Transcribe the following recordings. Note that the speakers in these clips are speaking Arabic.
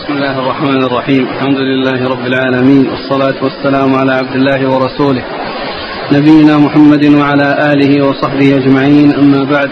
بسم الله الرحمن الرحيم. الحمد لله رب العالمين، والصلاة والسلام على عبد الله ورسوله نبينا محمد وعلى آله وصحبه أجمعين، أما بعد.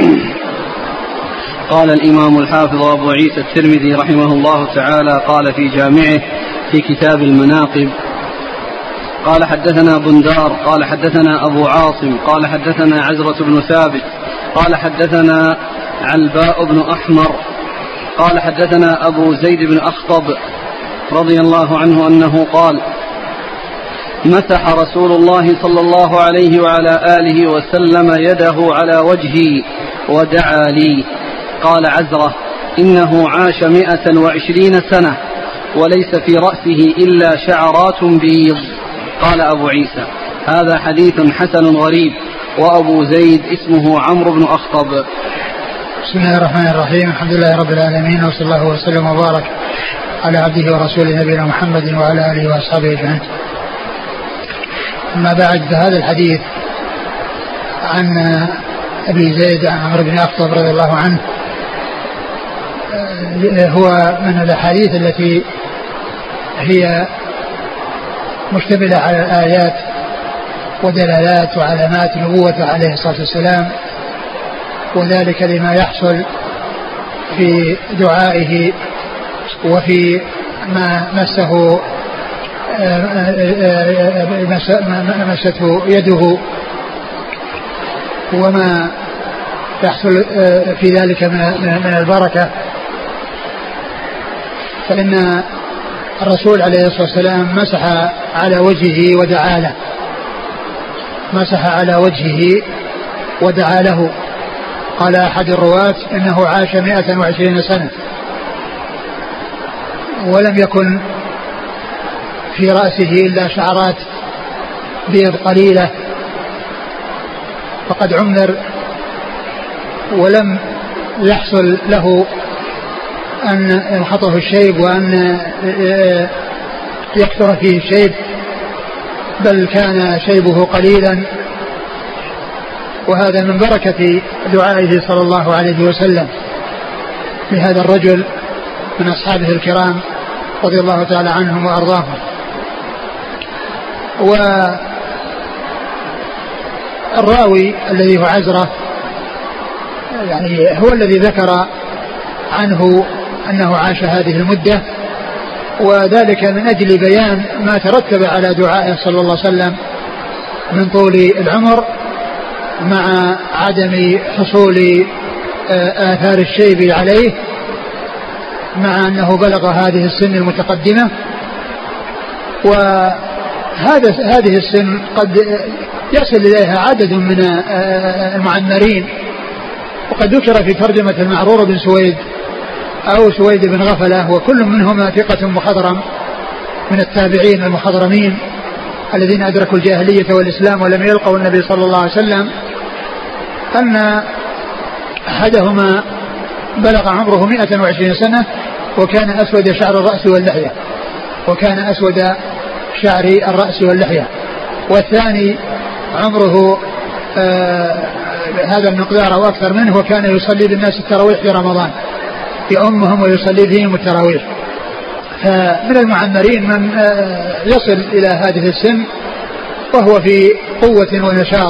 قال الإمام الحافظ أبو عيسى الترمذي رحمه الله تعالى قال في جامعه في كتاب المناقب: قال حدثنا بندار قال حدثنا أبو عاصم قال حدثنا عزرة بن ثابت قال حدثنا علباء بن أحمر قال حدثنا أبو زيد بن أخطب رضي الله عنه أنه قال: مسح رسول الله صلى الله عليه وعلى آله وسلم يده على وجهي ودعا لي. قال عزرة: إنه عاش 120 سنة وليس في رأسه إلا شعرات بيض. قال أبو عيسى: هذا حديث حسن غريب، وأبو زيد اسمه عمرو بن أخطب. بسم الله الرحمن الرحيم. الحمد لله رب العالمين، وصلى الله وسلم وبارك على عبده ورسوله نبينا محمد وعلى آله وأصحابه أجمعين. أما بعد، فهذا الحديث عن أبي زيد عن عمرو بن أخطب رضي الله عنه هو من الأحاديث التي هي مشتملة على الآيات ودلالات وعلامات نبوة عليه الصلاة والسلام، وذلك لما يحصل في دعائه وفي ما مسته يده، وما يحصل في ذلك من البركة. فإن الرسول عليه الصلاة والسلام مسح على وجهه ودعا له، مسح على وجهه ودعا له. قال أحد الرواة إنه عاش 120 سنة ولم يكن في رأسه إلا شعرات بيض قليلة، فقد عمر ولم يحصل له أن ينخطه الشيب وأن يكثر فيه الشيب، بل كان شيبه قليلا، وهذا من بركة دعائه صلى الله عليه وسلم لهذا الرجل من أصحابه الكرام رضي الله تعالى عنهم وأرضاهم. والراوي الذي هو عزرة يعني هو الذي ذكر عنه أنه عاش هذه المدة، وذلك من أجل بيان ما ترتب على دعائه صلى الله عليه وسلم من طول العمر مع عدم حصول آثار الشيب عليه، مع أنه بلغ هذه السن المتقدمة. وهذه السن قد يصل إليها عدد من المعمرين، وقد ذكر في ترجمة المعرور بن سويد أو سويد بن غفلة، وكل منهما ثقة مخضرم من التابعين المخضرمين الذين أدركوا الجاهلية والإسلام ولم يلقوا النبي صلى الله عليه وسلم، أن أحدهما بلغ عمره 120 سنة وكان أسود شعر الرأس واللحية، وكان أسود شعر الرأس واللحية، والثاني عمره هذا المقدار أو أكثر منه، وكان يصلي بالناس التراويح في رمضان، يؤمهم ويصلي فيهم التراويح. فمن المعمرين من يصل إلى هذه السن وهو في قوة ونشاط.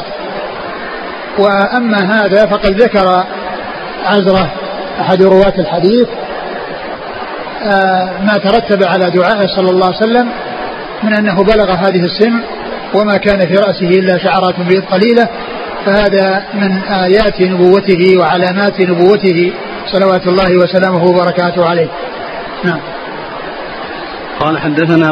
وأما هذا فقد ذكر عزرة أحد رواة الحديث ما ترتب على دعائه صلى الله عليه وسلم من أنه بلغ هذه السن وما كان في رأسه إلا شعرات بيض قليلة، فهذا من آيات نبوته وعلامات نبوته صلوات الله وسلامه وبركاته عليه. نعم. قال حدثنا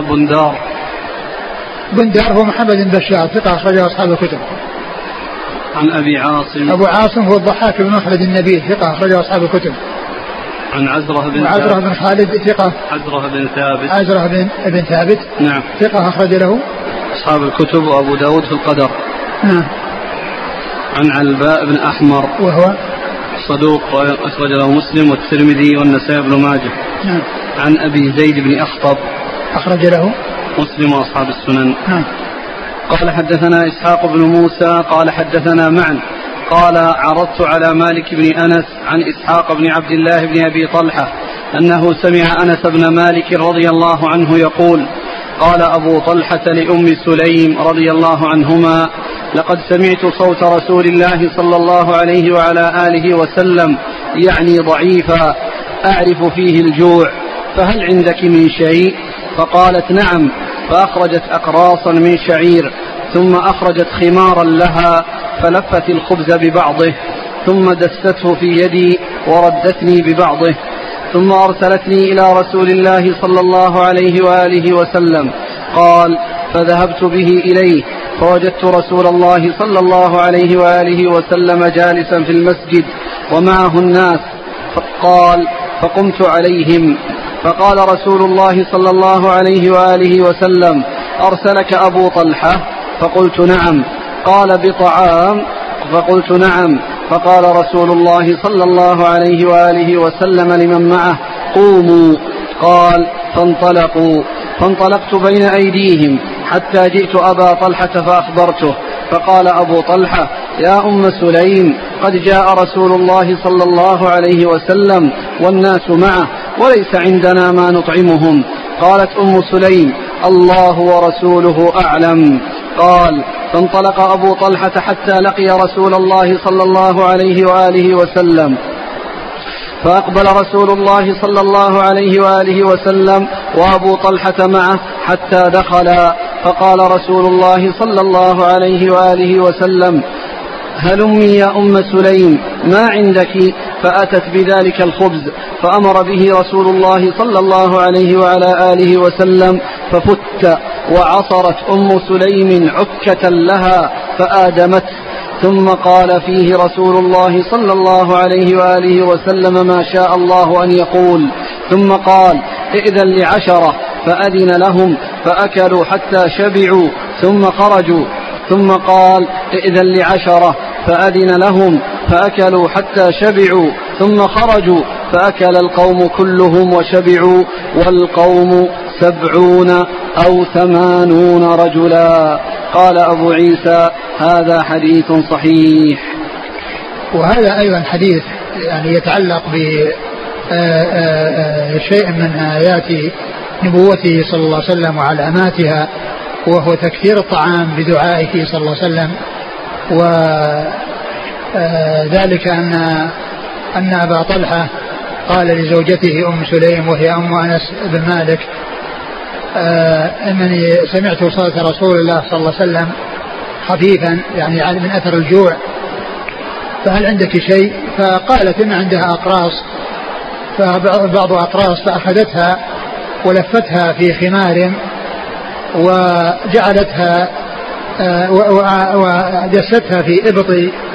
بندار هو محمد بن بشار ثقة أخرجه أصحاب الكتب. عن أبي عاصم أبو عاصم هو الضحاك بن مخلد النبيل ثقة أخرجه أصحاب الكتب. عن عزرة بن خالد ثقة. عزرة بن ثابت نعم ثقة أخرج له أصحاب الكتب وأبو داود في القدر. نعم. عن علباء بن أحمر وهو صدوق أخرج له مسلم والترمذي والنسائي بن ماجه. نعم. عن أبي زيد بن أخطب أخرج له مسلم وأصحاب السنن. نعم. قال حدثنا إسحاق بن موسى قال حدثنا معا قال عرضت على مالك بن أنس عن إسحاق بن عبد الله بن أبي طلحة أنه سمع أنس بن مالك رضي الله عنه يقول: قال أبو طلحة لأم سليم رضي الله عنهما: لقد سمعت صوت رسول الله صلى الله عليه وعلى آله وسلم يعني ضعيفا أعرف فيه الجوع، فهل عندك من شيء؟ فقالت: نعم. فأخرجت أقراصا من شعير، ثم أخرجت خمارا لها فلفت الخبز ببعضه، ثم دسته في يدي وردتني ببعضه، ثم أرسلتني إلى رسول الله صلى الله عليه وآله وسلم. قال: فذهبت به إليه فوجدت رسول الله صلى الله عليه وآله وسلم جالسا في المسجد ومعه الناس. قال: فقمت عليهم فقال رسول الله صلى الله عليه وآله وسلم: أرسلك أبو طلحة؟ فقلت: نعم. قال: بطعام؟ فقلت: نعم. فقال رسول الله صلى الله عليه وآله وسلم لمن معه: قوموا. قال: فانطلقت بين أيديهم حتى جئت أبا طلحة فأخبرته، فقال أبو طلحة: يا أم سليم، قد جاء رسول الله صلى الله عليه وسلم والناس معه وليس عندنا ما نطعمهم. قالت أم سليم: الله ورسوله أعلم. قال: فانطلق أبو طلحة حتى لقي رسول الله صلى الله عليه وآله وسلم، فأقبل رسول الله صلى الله عليه وآله وسلم وأبو طلحة معه حتى دخلا، فقال رسول الله صلى الله عليه وآله وسلم: هلمي يا أم سليم، ما عندك؟ فأتت بذلك الخبز، فأمر به رسول الله صلى الله عليه وعلى آله وسلم، ففت، وعصرت أم سليم عكة لها فآدمته، ثم قال فيه رسول الله صلى الله عليه وآله وسلم ما شاء الله أن يقول، ثم قال: ائذن ل10، فأذن لهم فأكلوا حتى شبعوا ثم خرجوا، ثم قال: ائذن ل10، فأذن لهم فأكلوا حتى شبعوا ثم خرجوا، فأكل القوم كلهم وشبعوا، والقوم 70 أو 80 رجلا. قال أبو عيسى: هذا حديث صحيح. وهذا أيضا حديث يعني يتعلق بشيء من آيات نبوته صلى الله عليه وسلم وعلاماتها، وهو تكثير الطعام بدعائه صلى الله عليه وسلم، وذلك أن أبا طلحة قال لزوجته أم سليم وهي أم أنس بن مالك: إنني سمعت صوت رسول الله صلى الله عليه وسلم خفيفا يعني من أثر الجوع، فهل عندك شيء؟ فقالت إن عندها أقراص، فبعض أقراص، فأخذتها ولفتها في خمار وجعلتها ودستها في إبط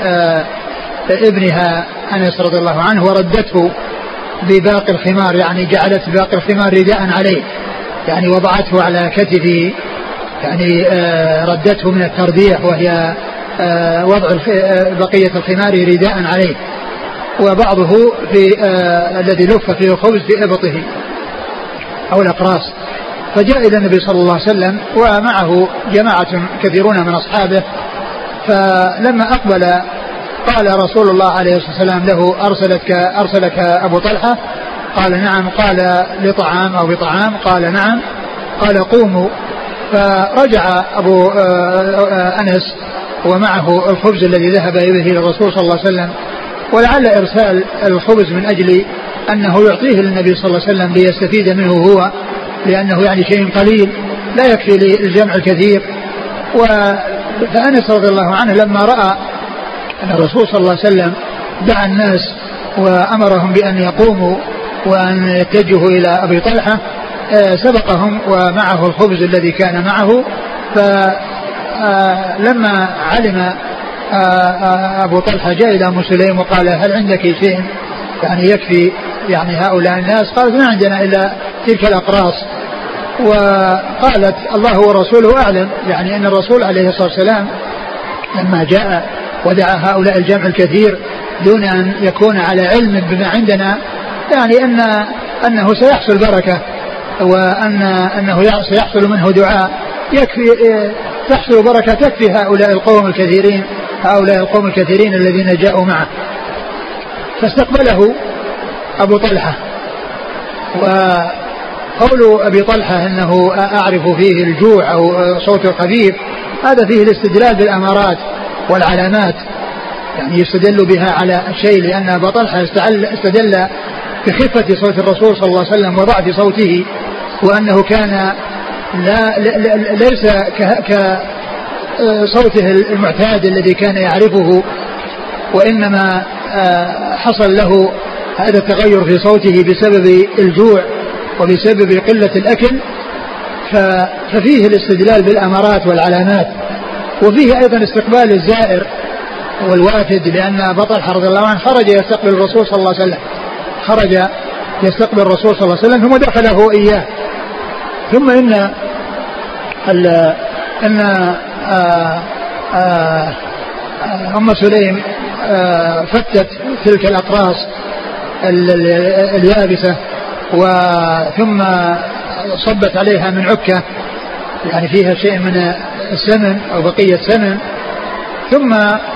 ابنها أنس رضي الله عنه، وردته بباقي الخمار، يعني جعلت باقي الخمار رداء عليه، يعني وضعته على كتفه، يعني ردته من الترديح، وهي وضع بقية الخمار رداء عليه، وبعضه في الذي لف فيه الخبز في إبطه أو الأقراص. فجاء إلى النبي صلى الله عليه وسلم ومعه جماعة كثيرون من أصحابه، فلما أقبل قال رسول الله عليه الصلاة والسلام له: أرسلك أبو طلحة؟ قال: نعم. قال: لطعام أو بطعام؟ قال: نعم. قال: قوموا. فرجع أبو أنس ومعه الخبز الذي ذهب به للرسول صلى الله عليه وسلم، ولعل إرسال الخبز من أجل أنه يعطيه للنبي صلى الله عليه وسلم ليستفيد منه هو، لأنه يعني شيء قليل لا يكفي للجمع الكثير. فأنس رضي الله عنه لما رأى أن الرسول صلى الله عليه وسلم دعا الناس وأمرهم بأن يقوموا وأن يتجهوا إلى أبي طلحة، سبقهم ومعه الخبز الذي كان معه. فلما علم أبو طلحة جاء إلى أم سليم وقال: هل عندك شيء يعني يكفي يعني هؤلاء الناس؟ قالت: ما عندنا إلا تلك الأقراص. وقالت: الله ورسوله أعلم، يعني أن الرسول عليه الصلاة والسلام لما جاء ودعا هؤلاء الجمع الكثير دون أن يكون على علم بما عندنا، يعني أنه سيحصل بركة، وأنه سيحصل منه دعاء يكفي، تحصل بركة تكفي هؤلاء القوم الكثيرين الذين جاءوا معه. فاستقبله أبو طلحة وقول أبي طلحة أنه أعرف فيه الجوع أو صوت خفيف، هذا فيه الاستدلال بالأمارات والعلامات، يعني يستدل بها على الشيء، لأن أبا طلحة استدل بخفة صوت الرسول صلى الله عليه وسلم وضعف صوته، وأنه كان ليس كصوته المعتاد الذي كان يعرفه، وإنما حصل له هذا التغير في صوته بسبب الجوع وبسبب قلة الأكل. ففيه الاستدلال بالأمارات والعلامات، وفيه أيضا استقبال الزائر والوافد، لأن أبا طلحة رضي الله عنه خرج يستقبل الرسول صلى الله عليه وسلم، خرج يستقبل الرسول صلى الله عليه وسلم ثم دخله إياه. ثم إن أم سليم فتت تلك الأقراص اليابسة ثم صبت عليها من عكة يعني فيها شيء من السمن أو بقية سمن، ثم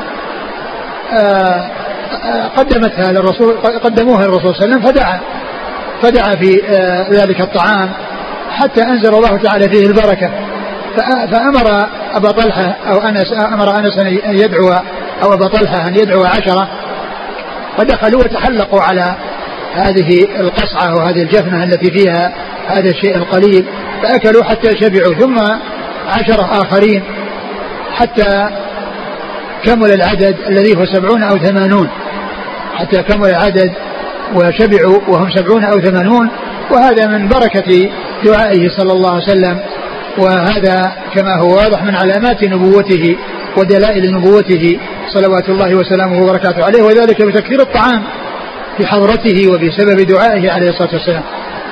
قدموها للرسول صلى الله عليه وسلم فدعا في ذلك الطعام حتى أنزل الله تعالى فيه البركة. فأمر أبا طلحة أمر أنس أن يدعو، أو أبا طلحة أن يدعو 10، فدخلوا وتحلقوا على هذه القصعة وهذه الجفنة التي فيها هذا الشيء القليل، فأكلوا حتى شبعوا، ثم 10 آخرين حتى كمل العدد الذي هو 70 أو 80، حتى كمل العدد وشبعوا وهم 70 أو 80. وهذا من بركة دعائه صلى الله عليه وسلم، وهذا كما هو واضح من علامات نبوته ودلائل نبوته صلوات الله وسلامه وبركاته عليه، وذلك بتكثير الطعام في حضرته وبسبب دعائه عليه الصلاة والسلام.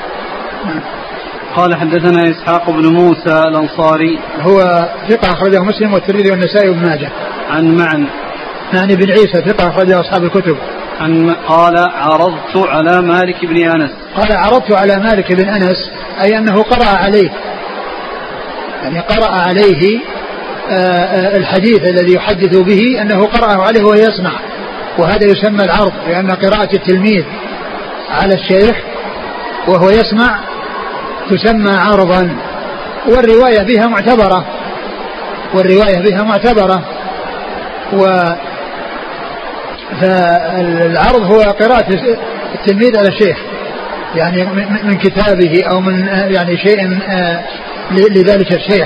قال حدثنا إسحاق بن موسى الأنصاري، هو ثقة أخرجه مسلم والترمذي والنسائي وابن ماجه. عن معني بن عيسى ثقة أخرجه أصحاب الكتب. قال عرضت على مالك بن أنس، قال عرضت على مالك بن أنس، أي أنه قرأ عليه، يعني قرأ عليه الحديث الذي يحدث به أنه قرأه عليه وهو يسمع، وهذا يسمى العرض، لأن قراءة التلميذ على الشيخ وهو يسمع تسمى عرضا، والرواية بها معتبرة. فالعرض هو قراءة التلميذ على الشيخ، يعني من كتابه أو من يعني شيء لذلك الشيخ.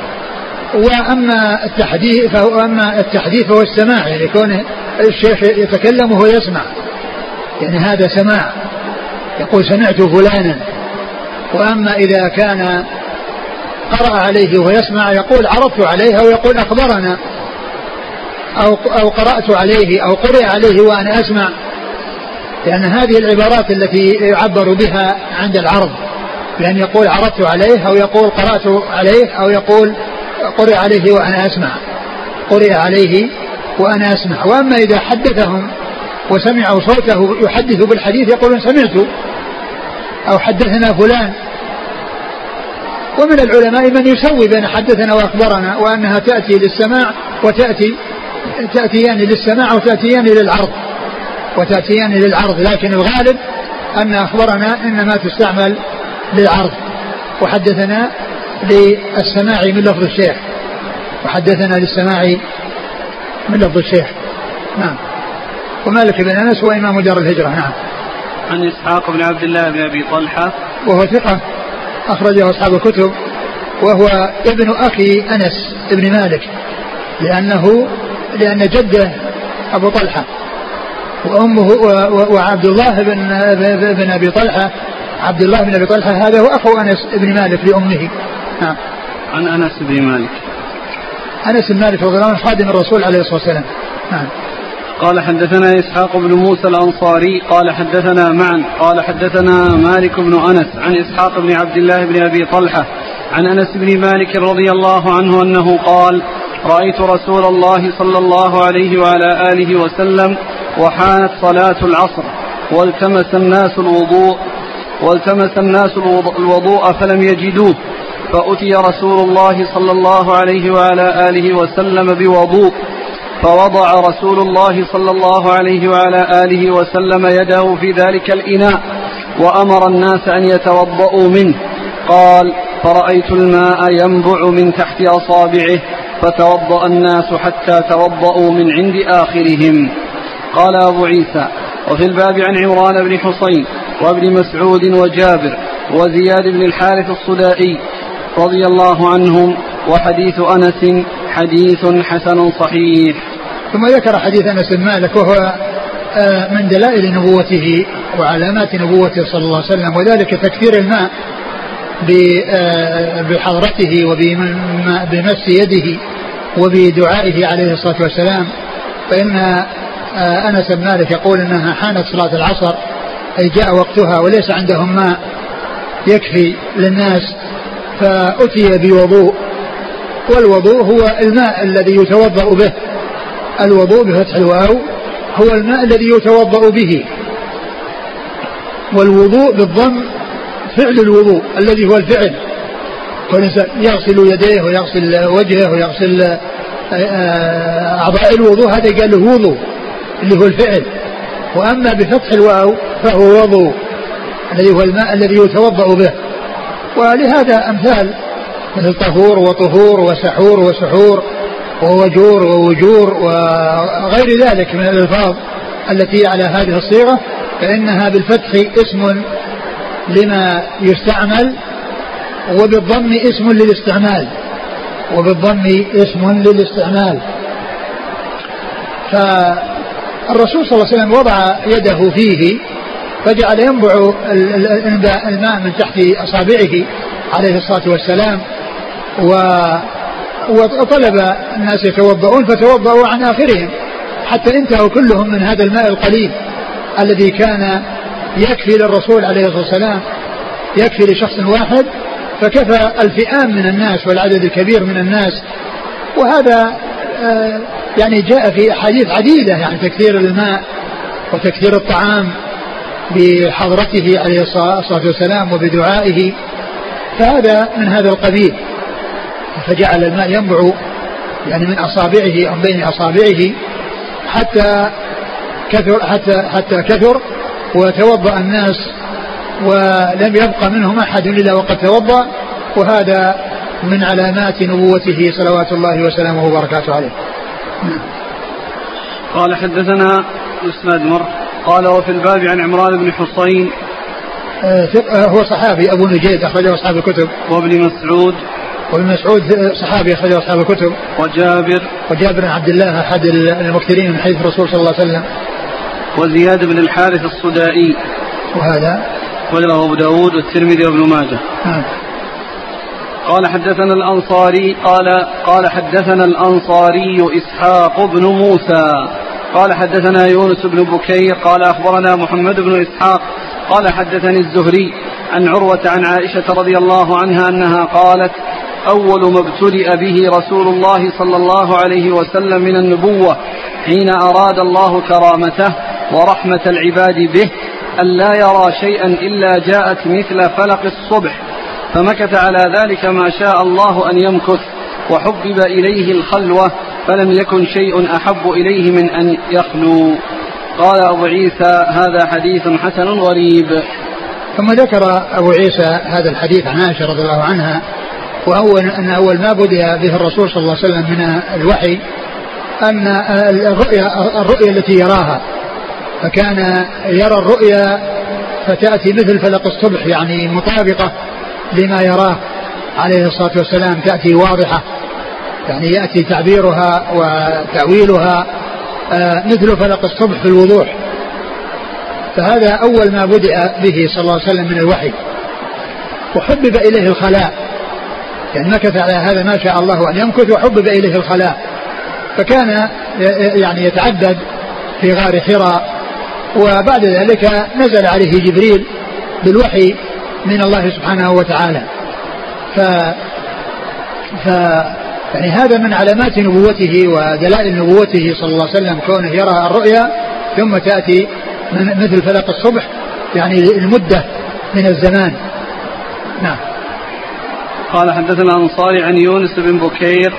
وأما التحديث فهو السماع، يعني يكون الشيخ يتكلم وهو يسمع، يعني هذا سماع، يقول سمعت فلانا. وأما إذا كان قرأ عليه وهو يسمع يقول عرضت عليه، أو يقول أخبرنا، أو قرأت عليه، أو قرئ عليه وأنا أسمع، لأن هذه العبارات التي يعبر بها عند العرض، لأن يقول عرضت عليه، أو يقول قرأت عليه، أو يقول قرئ عليه وأنا أسمع، قرئ عليه وأنا أسمع. وأما إذا حدثهم وسمعوا صوته يحدث بالحديث يقولون سمعت أو حدثنا فلان. ومن العلماء من يسوي بين حدثنا وأخبرنا، وأنها تأتي للسماع تأتيان للسماع وتأتيان للعرض، لكن الغالب أن أخبرنا إنما تستعمل للعرض، وحدثنا للسماع من لفظ الشيخ، وحدثنا للسماع من لفظ الشيخ. نعم. ومالك بن أنس هو إمام دار الهجرة. نعم. عن إسحاق بن عبد الله بن أبي طلحة، وهو ثقة أخرجه أصحاب الكتب، وهو ابن أخي أنس ابن مالك، لأن جده أبو طلحة، وأمه وعبد الله بن أبي طلحة، عبد الله بن أبي طلحة هذا هو أخو أنس بن مالك لأمه. نعم. عن أنس بن مالك، أنس بن مالك رضي الله عنه خادم الرسول عليه الصلاة والسلام. نعم. قال حدثنا إسحاق بن موسى الأنصاري قال حدثنا معا قال حدثنا مالك بن أنس عن إسحاق بن عبد الله بن أبي طلحة عن أنس بن مالك رضي الله عنه أنه قال رأيت رسول الله صلى الله عليه وعلى آله وسلم وحانت صلاة العصر والتمس الناس الوضوء فلم يجدوه، فأتي رسول الله صلى الله عليه وعلى آله وسلم بوضوء، فوضع رسول الله صلى الله عليه وعلى آله وسلم يده في ذلك الإناء وأمر الناس أن يتوضؤوا منه. قال: فرأيت الماء ينبع من تحت أصابعه فتوضأ الناس حتى توضؤوا من عند آخرهم. قال أبو عيسى: وفي الباب عن عمران بن حصين وابن مسعود وجابر وزياد بن الحارث الصدائي رضي الله عنهم، وحديث أنس حديث حسن صحيح. ثم ذكر حديث أنس بن مالك وهو من دلائل نبوته وعلامات نبوته صلى الله عليه وسلم، وذلك تكثير الماء بحضرته وبمس يده وبدعائه عليه الصلاة والسلام. فإن أنس بن مالك يقول إنها حانت صلاة العصر، أي جاء وقتها وليس عندهم ماء يكفي للناس، فأتي بوضوء، والوضوء هو الماء الذي يتوضأ به. الوضوء بفتح الواو هو الماء الذي يتوضأ به، والوضوء بالضم فعل الوضوء الذي هو الفعل، والإنسان يغسل يديه ويغسل وجهه ويغسل أعضاء الوضوء، هذا قال له وضوء اللي هو الفعل. وأما بفتح الواو فهو وضوء الذي هو الماء الذي يتوضأ به. ولهذا أمثال مثل طهور وطهور وسحور وسحور ووجور ووجور وغير ذلك من الألفاظ التي على هذه الصيغة، فإنها بالفتح اسم لما يستعمل، وبالضم اسم للاستعمال، فالرسول صلى الله عليه وسلم وضع يده فيه فجعل ينبع الماء من تحت أصابعه عليه الصلاة والسلام، وطلب الناس يتوضؤون فتوضؤوا عن آخرهم حتى انتهوا كلهم من هذا الماء القليل الذي كان يكفي للرسول عليه الصلاة والسلام، يكفي لشخص واحد، فكفى الفئام من الناس والعدد الكبير من الناس. وهذا يعني جاء في أحاديث عديدة، يعني تكثير الماء وتكثير الطعام بحضرته عليه الصلاة والسلام وبدعائه، فهذا من هذا القبيل. فجعل الماء ينبع يعني من أصابعه أو بين أصابعه حتى كثر وتوضأ الناس ولم يبقى منهم أحد إلا وقد توضأ، وهذا من علامات نبوته صلوات الله وسلامه وبركاته عليه. قال: حدثنا إسناد مر. قال: وفي الباب عن عمران بن حصين هو صحابي أبو نجيد أخرجه أصحاب الكتب. وابن مسعود صحابي أخرجه أصحاب الكتب. وجابر بن عبد الله أحد المكثرين من حديث الرسول صلى الله عليه وسلم. وزياد بن الحارث الصدائي، وهذا وله أبو داود والترمذي وابن ماجه. قال: حدثنا الأنصاري قال حدثنا الأنصاري إسحاق بن موسى قال حدثنا يونس بن بكير قال أخبرنا محمد بن إسحاق قال حدثني الزهري عن عروة عن عائشة رضي الله عنها أنها قالت: أول ما ابتلئ به رسول الله صلى الله عليه وسلم من النبوة حين أراد الله كرامته ورحمة العباد به أن لا يرى شيئا إلا جاءت مثل فلق الصبح، فمكث على ذلك ما شاء الله أن يمكث، وحبب إليه الخلوة فلم يكن شيء أحب إليه من أن يخلو. قال أبو عيسى: هذا حديث حسن غريب. ثم ذكر أبو عيسى هذا الحديث عن عائشة رضي الله عنها، أن أول ما بدأ به الرسول صلى الله عليه وسلم من الوحي أن الرؤيا التي يراها، فكان يرى الرؤيا فتأتي مثل فلق الصبح، يعني مطابقة لما يراه عليه الصلاة والسلام، تأتي واضحة، يعني يأتي تعبيرها وتأويلها مثل فلق الصبح في الوضوح. فهذا أول ما بدأ به صلى الله عليه وسلم من الوحي. وحبب إليه الخلاء، يعني مكث على هذا ما شاء الله أن يمكث، وحبب إليه الخلاء، فكان يعني يتعبد في غار حراء، وبعد ذلك نزل عليه جبريل بالوحي من الله سبحانه وتعالى. يعني هذا من علامات نبوته ودلائل نبوته صلى الله عليه وسلم، كونه يرى الرؤيا ثم تأتي مثل فلق الصبح، يعني المدة من الزمان. نعم. قال: حدثنا الأنصاري عن يونس بن بكير.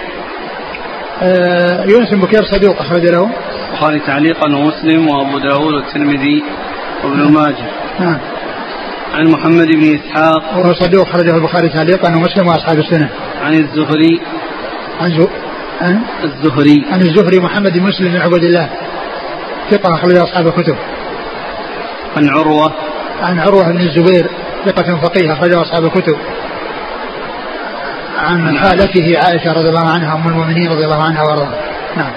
يونس بن بكير صدوق أخرج له البخاري تعليقا ومسلم وأبو داود والترمذي وابن ماجه. نعم. عن محمد بن إسحاق وهو صدوق خرجه البخاري تعليقا ومسلم وأصحاب السنة. عن الزهري عن الزهري محمد بن مسلم بن عبد الله ثقة أخرجه أصحاب الكتب. عن عروة بن الزبير ثقة فقيه أخرجه أصحاب الكتب. عن خالته عائشة رضي الله عنها أم المؤمنين رضي الله عنها وارضاها. نعم.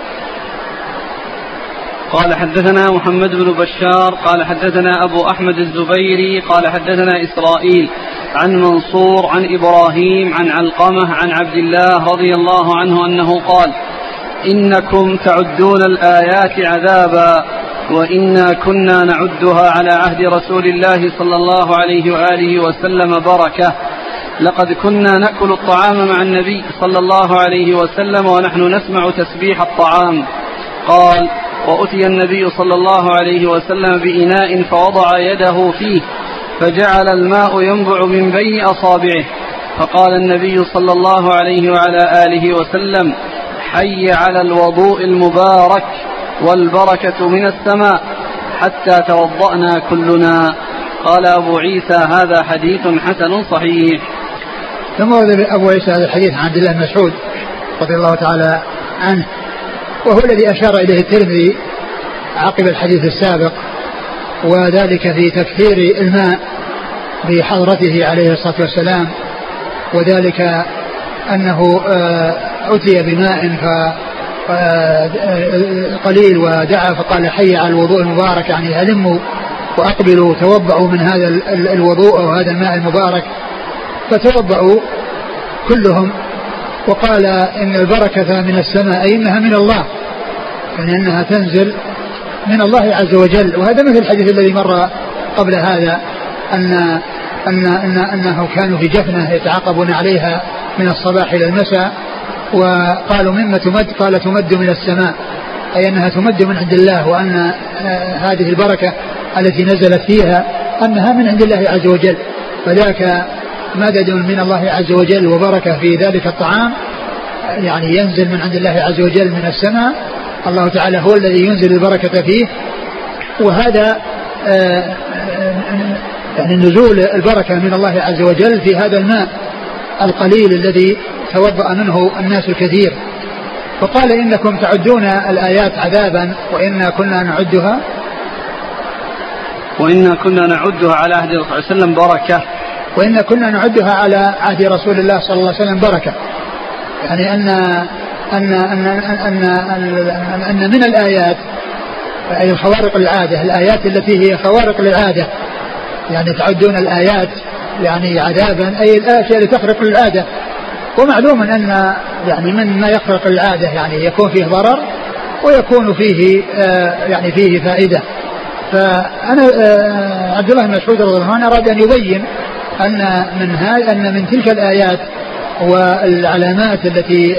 قال حدثنا محمد بن بشار قال حدثنا أبو أحمد الزبيري قال حدثنا إسرائيل عن منصور عن إبراهيم عن علقمة عن عبد الله رضي الله عنه أنه قال: إنكم تعدون الآيات عذابا وإنا كنا نعدها على عهد رسول الله صلى الله عليه وآله وسلم بركة. لقد كنا نأكل الطعام مع النبي صلى الله عليه وسلم ونحن نسمع تسبيح الطعام. قال: وأتي النبي صلى الله عليه وسلم بإناء فوضع يده فيه فجعل الماء ينبع من بين أصابعه، فقال النبي صلى الله عليه وعلى آله وسلم: حي على الوضوء المبارك والبركة من السماء، حتى توضأنا كلنا. قال أبو عيسى: هذا حديث حسن صحيح. ثم ورد أبو عيسى هذا الحديث عن عبد الله بن مسعود رضي الله تعالى عنه، وهو الذي أشار إليه الترمذي عقب الحديث السابق، وذلك في تكثير الماء بحضرته عليه الصلاة والسلام، وذلك أنه أتي بماء قليل ودعا فقال: حي على الوضوء المبارك، يعني هلموا وأقبلوا توضعوا من هذا الوضوء أو هذا الماء المبارك، فتوضعوا كلهم، وقال: إن البركة من السماء، أي إنها من الله، يعني أنها تنزل من الله عز وجل. وهذا مثل الحديث الذي مر قبل هذا أنه كانوا في جفنة يتعاقبون عليها من الصباح إلى المساء، وقالوا: مما تمد؟ قال: تمد من السماء، أي أنها تمد من عند الله، وأن هذه البركة التي نزلت فيها أنها من عند الله عز وجل، فذاك مدد من الله عز وجل وبركة في ذلك الطعام، يعني ينزل من عند الله عز وجل من السماء. الله تعالى هو الذي ينزل البركة فيه، وهذا يعني نزول البركة من الله عز وجل في هذا الماء القليل الذي توضأ منه الناس الكثير. فقال: إنكم تعدون الآيات عذابا وإنا كنا نعدها على عهد رسول الله صلى الله عليه وسلم بركة. وإنا كنا نعدها على عهد رسول الله صلى الله عليه وسلم بركة، يعني أن من الآيات أي الخوارق العادة، الآيات التي هي خوارق للعادة، يعني تعدون الآيات يعني عذابا، أي الآيات التي تخرق العادة. ومعلوم أن يعني من ما يخرق العادة يعني يكون فيه ضرر ويكون فيه يعني فيه فائدة. فأنا عبد الله بن مسعود رضي الله عنه أراد أن يبين أن من تلك الآيات والعلامات التي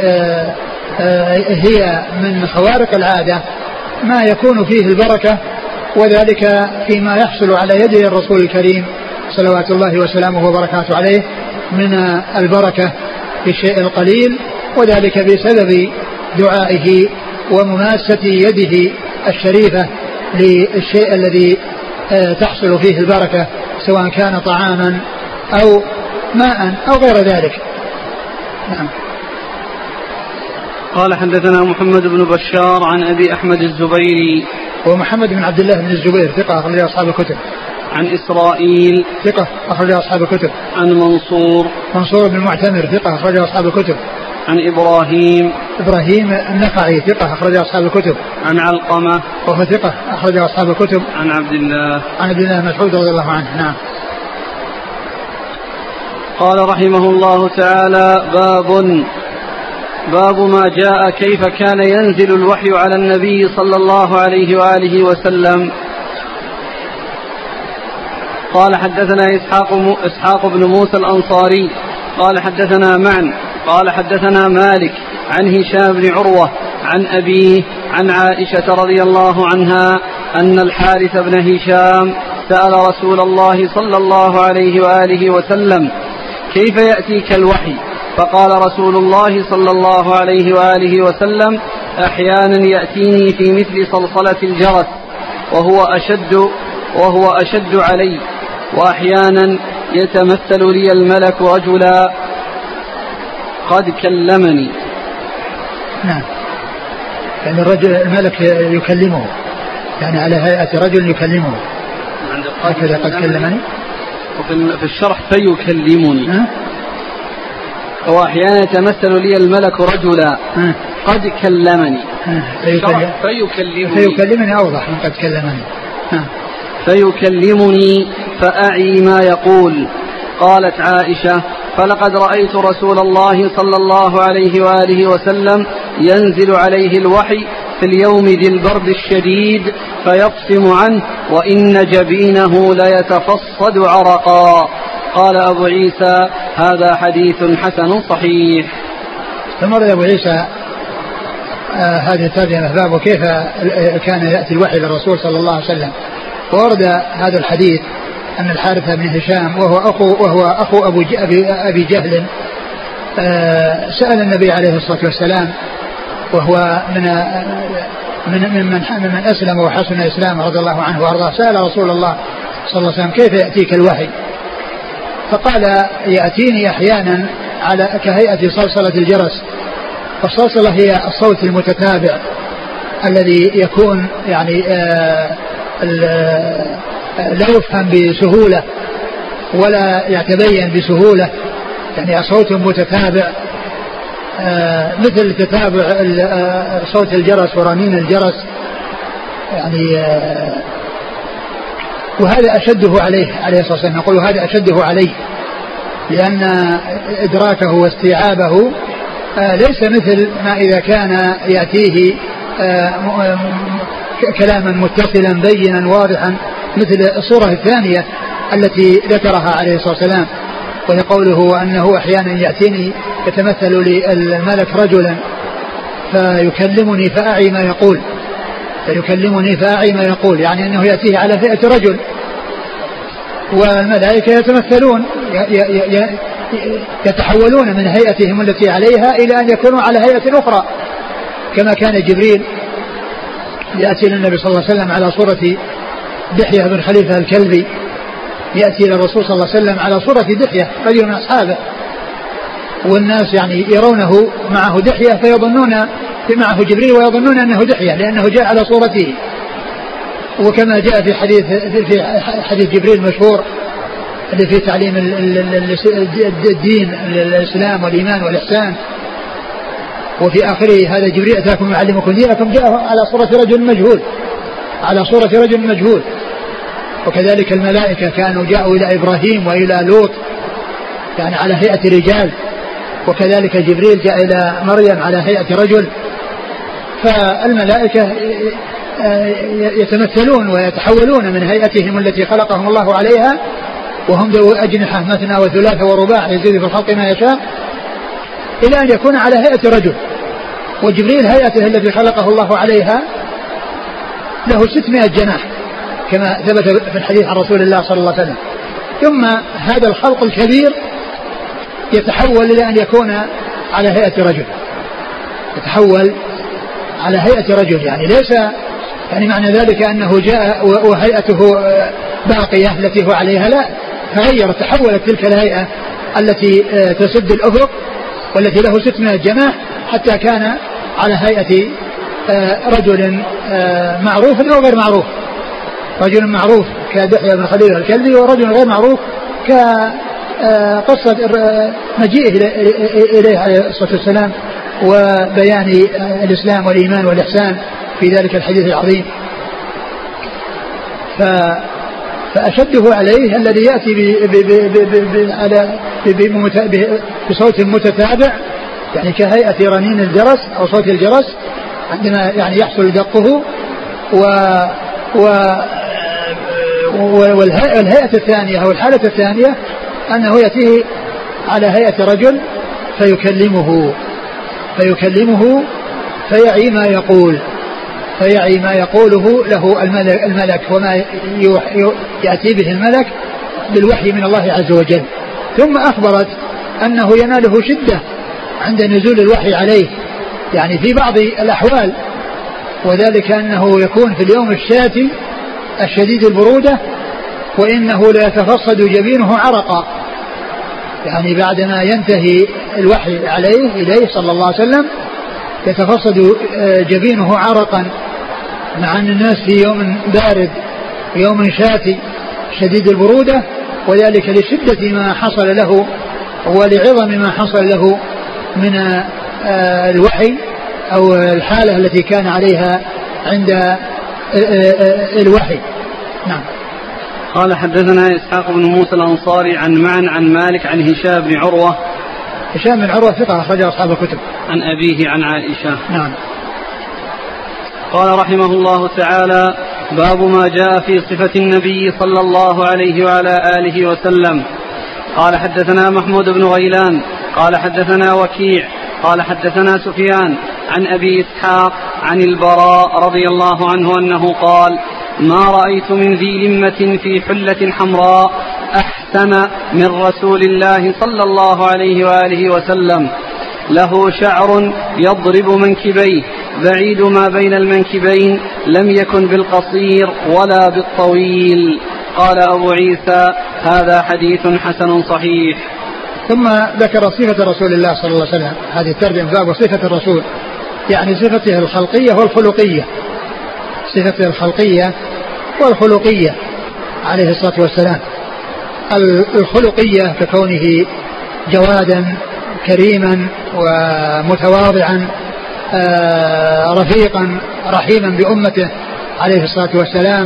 هي من خوارق العادة ما يكون فيه البركة، وذلك فيما يحصل على يد الرسول الكريم صلوات الله وسلامه وبركاته عليه من البركة في الشيء القليل، وذلك بسبب دعائه ومماسة يده الشريفة للشيء الذي تحصل فيه البركة، سواء كان طعاما أو ماء أو غير ذلك. نعم. قال: حدثنا محمد بن بشار عن أبي أحمد الزبيري، ومحمد بن عبد الله بن الزبير ثقة أخرج أصحاب الكتب. عن إسرائيل ثقة أخرج أصحاب الكتب. عن منصور بن المعتمر ثقة أخرج أصحاب الكتب. عن إبراهيم النخعي ثقة أخرج أصحاب الكتب. عن علقمة وهو ثقة أخرج أصحاب الكتب. عن عبد الله مسعود رضي الله عنه. نعم. قال رحمه الله تعالى: باب ما جاء كيف كان ينزل الوحي على النبي صلى الله عليه وآله وسلم. قال: حدثنا إسحاق بن موسى الأنصاري قال حدثنا معن قال حدثنا مالك عن هشام بن عروة عن أبيه عن عائشة رضي الله عنها أن الحارث بن هشام سأل رسول الله صلى الله عليه وآله وسلم: كيف يأتيك الوحي؟ فقال رسول الله صلى الله عليه وآله وسلم: أحيانا يأتيني في مثل صلصلة الجرس وهو أشد علي، وأحيانا يتمثل لي الملك رجلا قد كلمني. نعم، يعني الرجل الملك يكلمه، يعني على هيئة رجل يكلمه. هكذا قد كلمني. وفي الشرح فيكلمني. وأحيانا يتمثل لي الملك رجلا قد كلمني. فيكلمني أوضح من قد كلمني. فيكلمني فأعي ما يقول. قالت عائشة: فلقد رأيت رسول الله صلى الله عليه وآله وسلم ينزل عليه الوحي في اليوم ذي البرد الشديد فيفصم عنه وإن جبينه ليتفصد عرقا. قال أبو عيسى: هذا حديث حسن صحيح. ثم رد أبو عيسى هذه الترجمة باب كيف كان يأتي الوحي للرسول صلى الله عليه وسلم، وورد هذا الحديث أن الحارث بن هشام وهو أخو أبي جهل سأل النبي عليه الصلاة والسلام، وهو من أسلم وحسن إسلامه رضي الله عنه وأرضاه، سأل رسول الله صلى الله عليه وسلم: كيف يأتيك الوحي؟ فقال: يأتيني أحيانا على كهيئة صلصلة الجرس. والصلصلة هي الصوت المتتابع الذي يكون يعني لا يفهم بسهولة ولا يتبين بسهولة، يعني صوت متتابع مثل تتابع صوت الجرس ورنين الجرس، يعني وهذا أشده عليه الصلاة والسلام. نقول هذا أشده عليه لأن إدراكه واستيعابه ليس مثل ما إذا كان يأتيه كلاما متصلا بينا واضحا مثل الصورة الثانية التي ذكرها عليه الصلاة والسلام، وهي قوله أنه أحيانا يأتيني يتمثل لي الملك رجلا فيكلمني فأعي ما يقول. فيكلمني فأعي ما يقول يعني أنه يأتيه على فئة رجل، والملائكة يتمثلون يتحولون من هيئتهم التي عليها إلى أن يكونوا على هيئة أخرى، كما كان جبريل يأتي للنبي صلى الله عليه وسلم على صورة دحية بن خليفة الكلبي، يأتي للرسول صلى الله عليه وسلم على صورة دحية رجل من أصحابه، والناس يعني يرونه معه دحية فيظنون معه جبريل ويظنون أنه دحية لأنه جاء على صورته. وكما جاء في حديث جبريل المشهور اللي في تعليم الدين الإسلام والإيمان والإحسان، وفي آخره: هذا جبريل أتاكم يعلمكم دينكم، جاء على صورة رجل مجهول. وكذلك الملائكة كانوا جاءوا إلى إبراهيم وإلى لوط يعني على هيئة رجال، وكذلك جبريل جاء إلى مريم على هيئة رجل. فالملائكة يتمثلون ويتحولون من هيئتهم التي خلقهم الله عليها، وهم ذو أجنحة مثنى وثلاث ورباع يزيد في الخلق ما يشاء، إلى أن يكون على هيئة رجل. وجبريل هيئته التي خلقه الله عليها له 600 جناح كما ثبت في الحديث عن رسول الله صلى الله عليه وسلم. ثم هذا الخلق الكبير يتحول إلى أن يكون على هيئة رجل، يتحول على هيئة رجل، يعني ليس يعني معنى ذلك أنه جاء وهيئته باقية التي هو عليها، لا، تغيرت، تحولت تلك الهيئة التي تسد الأفق والتي له 600 جناح حتى كان على هيئة رجل معروف أو غير معروف، رجل معروف كدحية بن خليفة الكلبي، ورجل غير معروف كقصة مجيئه إليه عليه الصلاة والسلام وبيان الإسلام والإيمان والإحسان في ذلك الحديث العظيم. فأشده عليه الذي يأتي بصوت متتابع يعني كهيئة رنين الجرس أو صوت الجرس عندما يعني يحصل دقه، والهيئة الثانية أو الحالة الثانية أنه يأتيه على هيئة رجل فيكلمه فيعي ما يقوله له الملك وما يأتي به الملك بالوحي من الله عز وجل. ثم أخبرت أنه يناله شدة عند نزول الوحي عليه يعني في بعض الأحوال، وذلك أنه يكون في اليوم الشاتي الشديد البرودة وإنه ليتفصد جبينه عرقا، يعني بعدما ينتهي الوحي إليه صلى الله عليه وسلم يتفصد جبينه عرقا، مع أن الناس في يوم بارد يوم شاتي شديد البرودة، وذلك لشدة ما حصل له ولعظم ما حصل له من الوحي أو الحالة التي كان عليها عند الوحي. نعم. قال حدثنا إسحاق بن موسى الأنصاري عن مالك عن هشام بن عروة. هشام بن عروة ثقة أخرجه أصحاب الكتب. عن أبيه عن عائشة. نعم. قال رحمه الله تعالى: باب ما جاء في صفة النبي صلى الله عليه وعلى آله وسلم. قال حدثنا محمود بن غيلان قال حدثنا وكيع قال حدثنا سفيان عن أبي إسحاق عن البراء رضي الله عنه أنه قال: ما رأيت من ذي لمة في حلة حمراء أحسن من رسول الله صلى الله عليه وآله وسلم، له شعر يضرب منكبيه بعيد ما بين المنكبين، لم يكن بالقصير ولا بالطويل. قال أبو عيسى: هذا حديث حسن صحيح. ثم ذكر صفة رسول الله صلى الله عليه وسلم، هذه الترجمة باب صفة الرسول، يعني صفته الخلقية والخلقية، صفته الخلقية والخلقية عليه الصلاة والسلام. الخلقية ككونه جوادا كريما ومتواضعا رفيقا رحيما بأمته عليه الصلاة والسلام،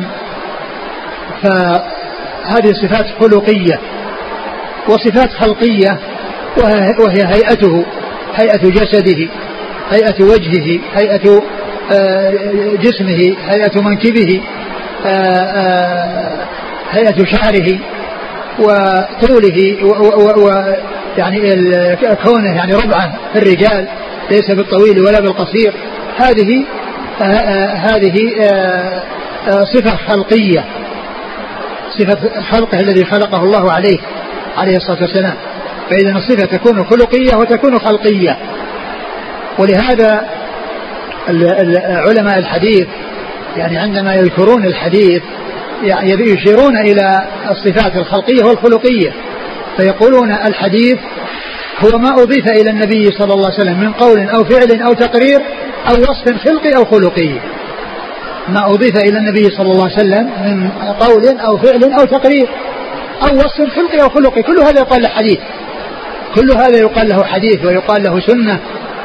فهذه صفات خلقية. وصفات خلقية وهي هيئته، هيئة جسده، هيئة وجهه، هيئة جسمه، هيئة منكبه، هيئة شعره وطوله يعني كونه يعني ربعا في الرجال ليس بالطويل ولا بالقصير. هذه صفة خلقية، صفة خلقه الذي خلقه الله عليه الصلاة والسلام. فإذا الصفة تكون خلقية وتكون خلقية. ولهذا علماء الحديث يعني عندما يذكرون الحديث يعني يشيرون إلى الصفات الخلقية والخلقية، فيقولون الحديث هو ما أضيف إلى النبي صلى الله عليه وسلم من قول أو فعل أو تقرير أو وصف خلقي أو خلقي. ما أضيف إلى النبي صلى الله عليه وسلم من قول أو فعل أو تقرير أو وصف خلقي أو خلقي، كل هذا يقال له حديث، كل هذا يقال له حديث ويقال له سنة.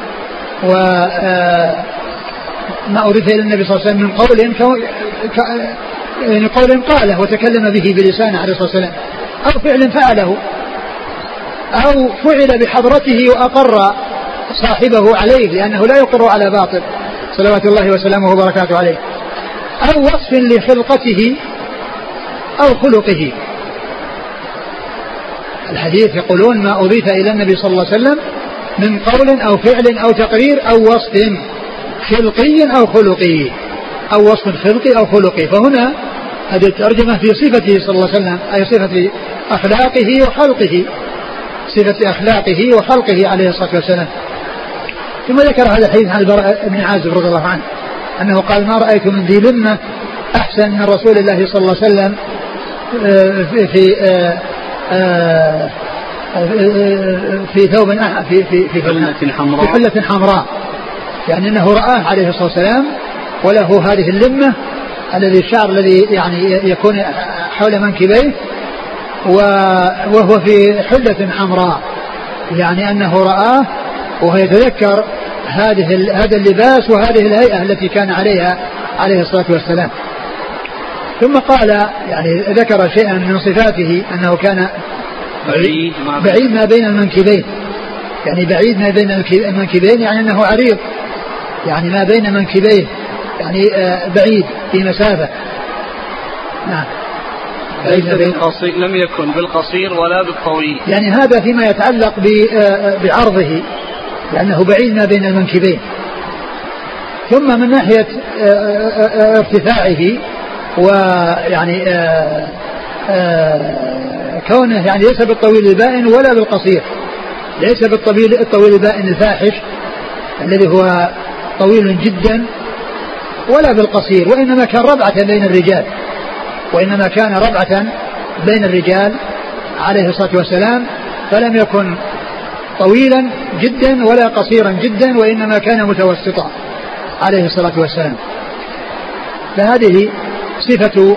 وما أضيف إلى النبي صلى الله عليه وسلم من قول يعني قول قاله وتكلم به بلسانه عليه الصلاة والسلام، أو فعل فعله، أو فعل بحضرته وأقر صاحبه عليه لأنه لا يقر على باطل صلوات الله وسلامه وبركاته عليه، أو وصف لخلقته أو خلقه. الحديث يقولون ما أضيف إلى النبي صلى الله عليه وسلم من قول أو فعل أو تقرير أو وصف خلقي أو خلقي، أو وصف خلقي أو خلقي. فهنا هذه الترجمة في صفته صلى الله عليه وسلم، أي صفة أخلاقه وخلقه، صفة أخلاقه وخلقه عليه الصلاة والسلام. ثم ذكر هذا الحديث عن البراء بن عازب رضي الله عنه أنه قال: ما رأيت من ذي لمة أحسن من رسول الله صلى الله عليه وسلم في ثوب في حلة حمراء، يعني أنه رآه عليه الصلاة والسلام وله هذه اللمة الذي الشعر الذي يعني يكون حول منكبيه وهو في حلة حمراء، يعني أنه رآه وهو يتذكر هذا اللباس وهذه الهيئة التي كان عليها عليه الصلاة والسلام. ثم قال يعني ذكر شيئا من صفاته أنه كان بعيد ما بين المنكبين، يعني بعيد ما بين المنكبين يعني أنه عريض، يعني ما بين منكبيه يعني بعيد في مسافة. نعم. لم يكن بالقصير ولا بالطويل، يعني هذا فيما يتعلق بعرضه لأنه بعيد ما بين المنكبين. ثم من ناحية ارتفاعه ويعني كونه يعني ليس بالطويل البائن ولا بالقصير، ليس بالطويل البائن الفاحش الذي هو طويل جدا ولا بالقصير، وإنما كان ربعة بين الرجال، وإنما كان ربعة بين الرجال عليه الصلاة والسلام، فلم يكن طويلا جدا ولا قصيرا جدا، وإنما كان متوسطا عليه الصلاة والسلام. فهذه صفة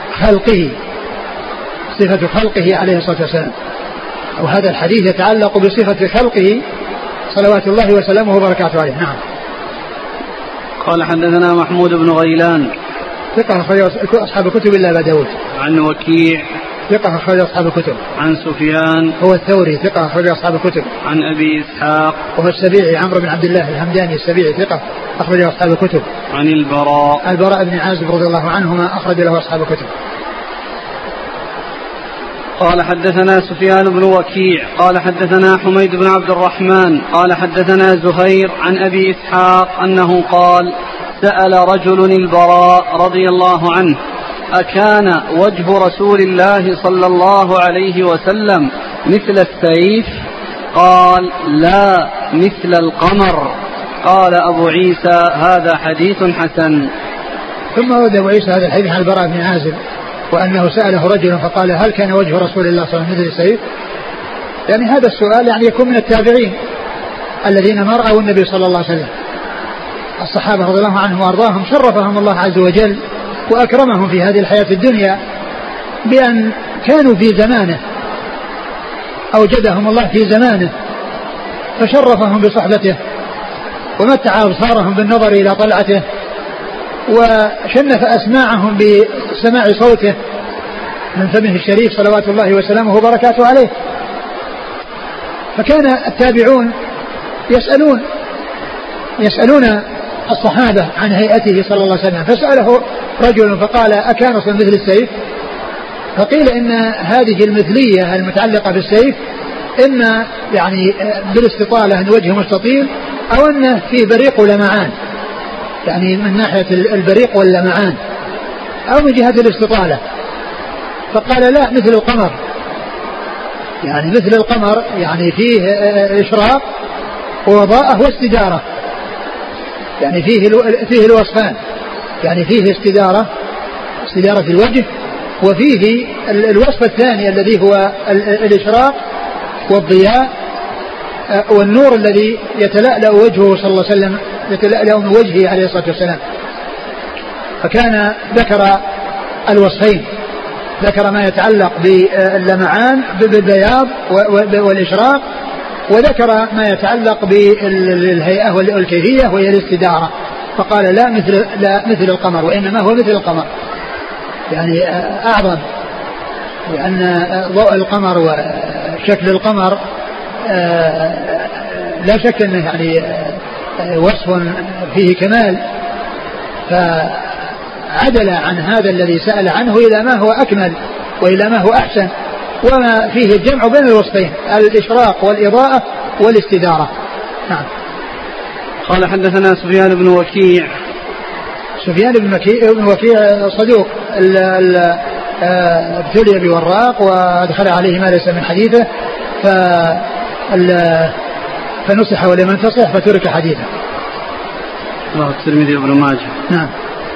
خلقه عليه الصلاة والسلام، أو هذا الحديث يتعلق بصفة خلقه صلوات الله وسلامه وبركاته عليه. نعم. قال حدثنا محمود بن غيلان ثقة أخرج أصحاب الكتب إلا أبا داود. عن وكيع ثقة أخرج أصحاب الكتب. عن سفيان هو الثوري ثقة أخرج أصحاب الكتب. عن أبي إسحاق وهو السبيعي عمرو بن عبد الله الهمداني السبيعي ثقة أخرج أصحاب الكتب. عن البراء بن عازب رضي الله عنهما أخرج له أصحاب الكتب. قال حدثنا سفيان بن وكيع قال حدثنا حميد بن عبد الرحمن قال حدثنا زهير عن أبي إسحاق أنه قال سأل رجل البراء رضي الله عنه أكان وجه رسول الله صلى الله عليه وسلم مثل السيف؟ قال لا، مثل القمر. قال أبو عيسى هذا حديث حسن. ثم ورد أبو عيسى هذا الحديث عن البراء بن عازب وأنه سأله رجل فقال هل كان وجه رسول الله صلى الله عليه وسلم مثل السيف؟ يعني هذا السؤال يعني يكون من التابعين الذين ما رأوا النبي صلى الله عليه وسلم. الصحابة رضي الله عنهم وأرضاهم شرفهم الله عز وجل وأكرمهم في هذه الحياة الدنيا بأن كانوا في زمانه، أوجدهم الله في زمانه فشرفهم بصحبته ومتع أبصارهم بالنظر إلى طلعته وشنف أسماعهم بسماع صوته من فمه الشريف صلوات الله وسلامه وبركاته عليه. فكان التابعون يسألون الصحابة عن هيئته صلى الله عليه وسلم، فسأله رجل فقال أكان مثل السيف؟ فقيل إن هذه المثلية المتعلقة بالسيف إما يعني بالاستطالة أن وجهه مستطيل أو أنه في بريق ولمعان، يعني من ناحية البريق واللمعان أو من جهة الاستطالة. فقال لا، مثل القمر، يعني مثل القمر، يعني فيه إشراق ووضاءة واستدارة، يعني فيه الوصفان، يعني فيه استدارة الوجه، وفيه الوصف الثاني الذي هو الإشراق والضياء والنور الذي يتلألأ وجهه صلى الله عليه وسلم، يتلألأ من وجهه عليه الصلاة والسلام. فكان ذكر الوصفين، ذكر ما يتعلق باللمعان بالبياض والإشراق، وذكر ما يتعلق بالهيئة والكيفية وهي الاستدارة. فقال لا مثل القمر، وإنما هو مثل القمر، يعني أعظم، لأن ضوء القمر وشكل القمر لا شك أنه يعني وصف فيه كمال، فعدل عن هذا الذي سأل عنه إلى ما هو أكمل وإلى ما هو أحسن، وما فيه الجمع بين الوصفين، الإشراق والإضاءة والاستدارة. نعم. قال حدثنا سفيان بن وكيع. سفيان بن وكيع صدوق ابتلي بوراق وادخل عليه ما ليس من حديثه فنصح ولم ينتصح فترك حديثه. رواه الترمذي وابن ماجه. نعم.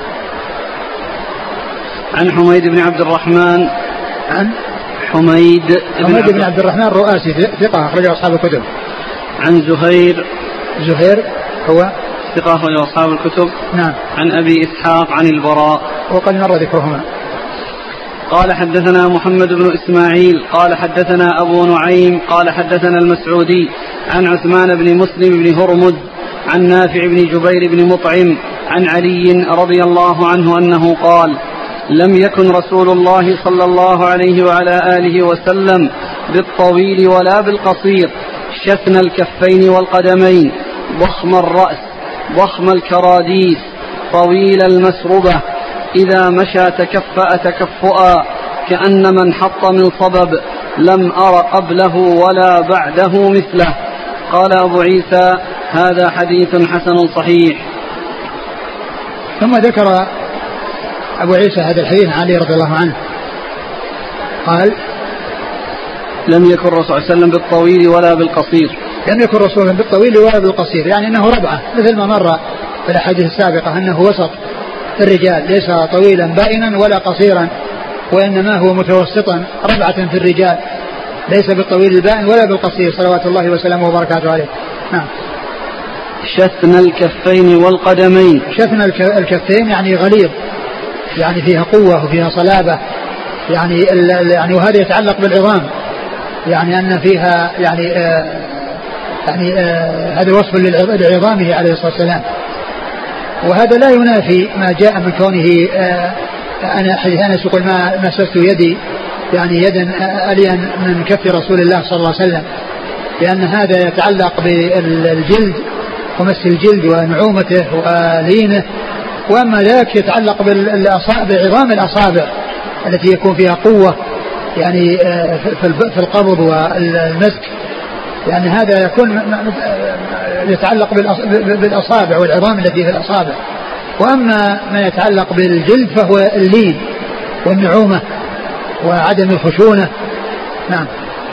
عن حميد بن عبد الرحمن. عن حميد بن عبد الرحمن الرؤاسي ثقة أخرجه أصحاب الكتب. عن زهير هو ثقة أخرجه أصحاب الكتب. نعم. عن أبي إسحاق عن البراء وقد مر ذكرهما. قال حدثنا محمد بن إسماعيل قال حدثنا أبو نعيم قال حدثنا المسعودي عن عثمان بن مسلم بن هرمز عن نافع بن جبير بن مطعم عن علي رضي الله عنه أنه قال لم يكن رسول الله صلى الله عليه وعلى آله وسلم بالطويل ولا بالقصير، شثن الكفين والقدمين، ضخم الرأس، ضخم الكراديس، طويل المسربة، إذا مشى تكفأ تكفؤا كأن من حط من صبب، لم أر قبله ولا بعده مثله. قال أبو عيسى هذا حديث حسن صحيح. ثم ذكر أبو عيسى هذا الحديث عن علي رضي الله عنه قال لم يكن الرسول صلى الله عليه وسلم بالطويل ولا بالقصير. لم يكن رسول بالطويل ولا بالقصير، يعني أنه ربعة مثل ما مر في الأحاديث السابقة، أنه وسط الرجال، ليس طويلا بائنا ولا قصيرا وإنما هو متوسطا ربعة في الرجال، ليس بالطويل البائن ولا بالقصير صلوات الله وسلامه وبركاته عليه. نعم. شثن الكفين والقدمين. شثن الكفين يعني غليظ، يعني فيها قوة وفيها صلابة، يعني وهذا يتعلق بالعظام، يعني أن فيها هذا وصف لعظامه عليه الصلاة والسلام. وهذا لا ينافي ما جاء من كونه أنا حديث أنس يقول ما مسست يدي يعني يدا ألين من كف رسول الله صلى الله عليه وسلم، لأن هذا يتعلق بالجلد ومس الجلد ونعومته ولينه، وأما ذاك يتعلق بعظام الأصابع التي يكون فيها قوة يعني في القبض والمسك، لأن هذا يكون يتعلق بالأصابع والعظام التي في الأصابع. وأما ما يتعلق بالجلد فهو اللين والنعومة وعدم الخشونة. نعم.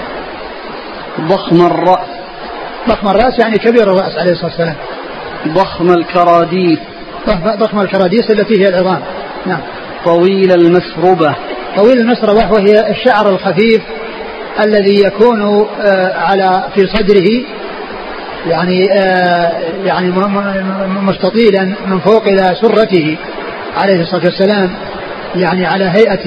ضخم الرأس. ضخم الرأس يعني كبير الرأس عليه الصلاة والسلام. ضخم الكراديس. ضخم الكراديس التي هي العظام. نعم. طويل المسربة. طويل المسربة وهي الشعر الخفيف الذي يكون في صدره يعني مستطيلا من فوق إلى سرته عليه الصلاة والسلام، يعني على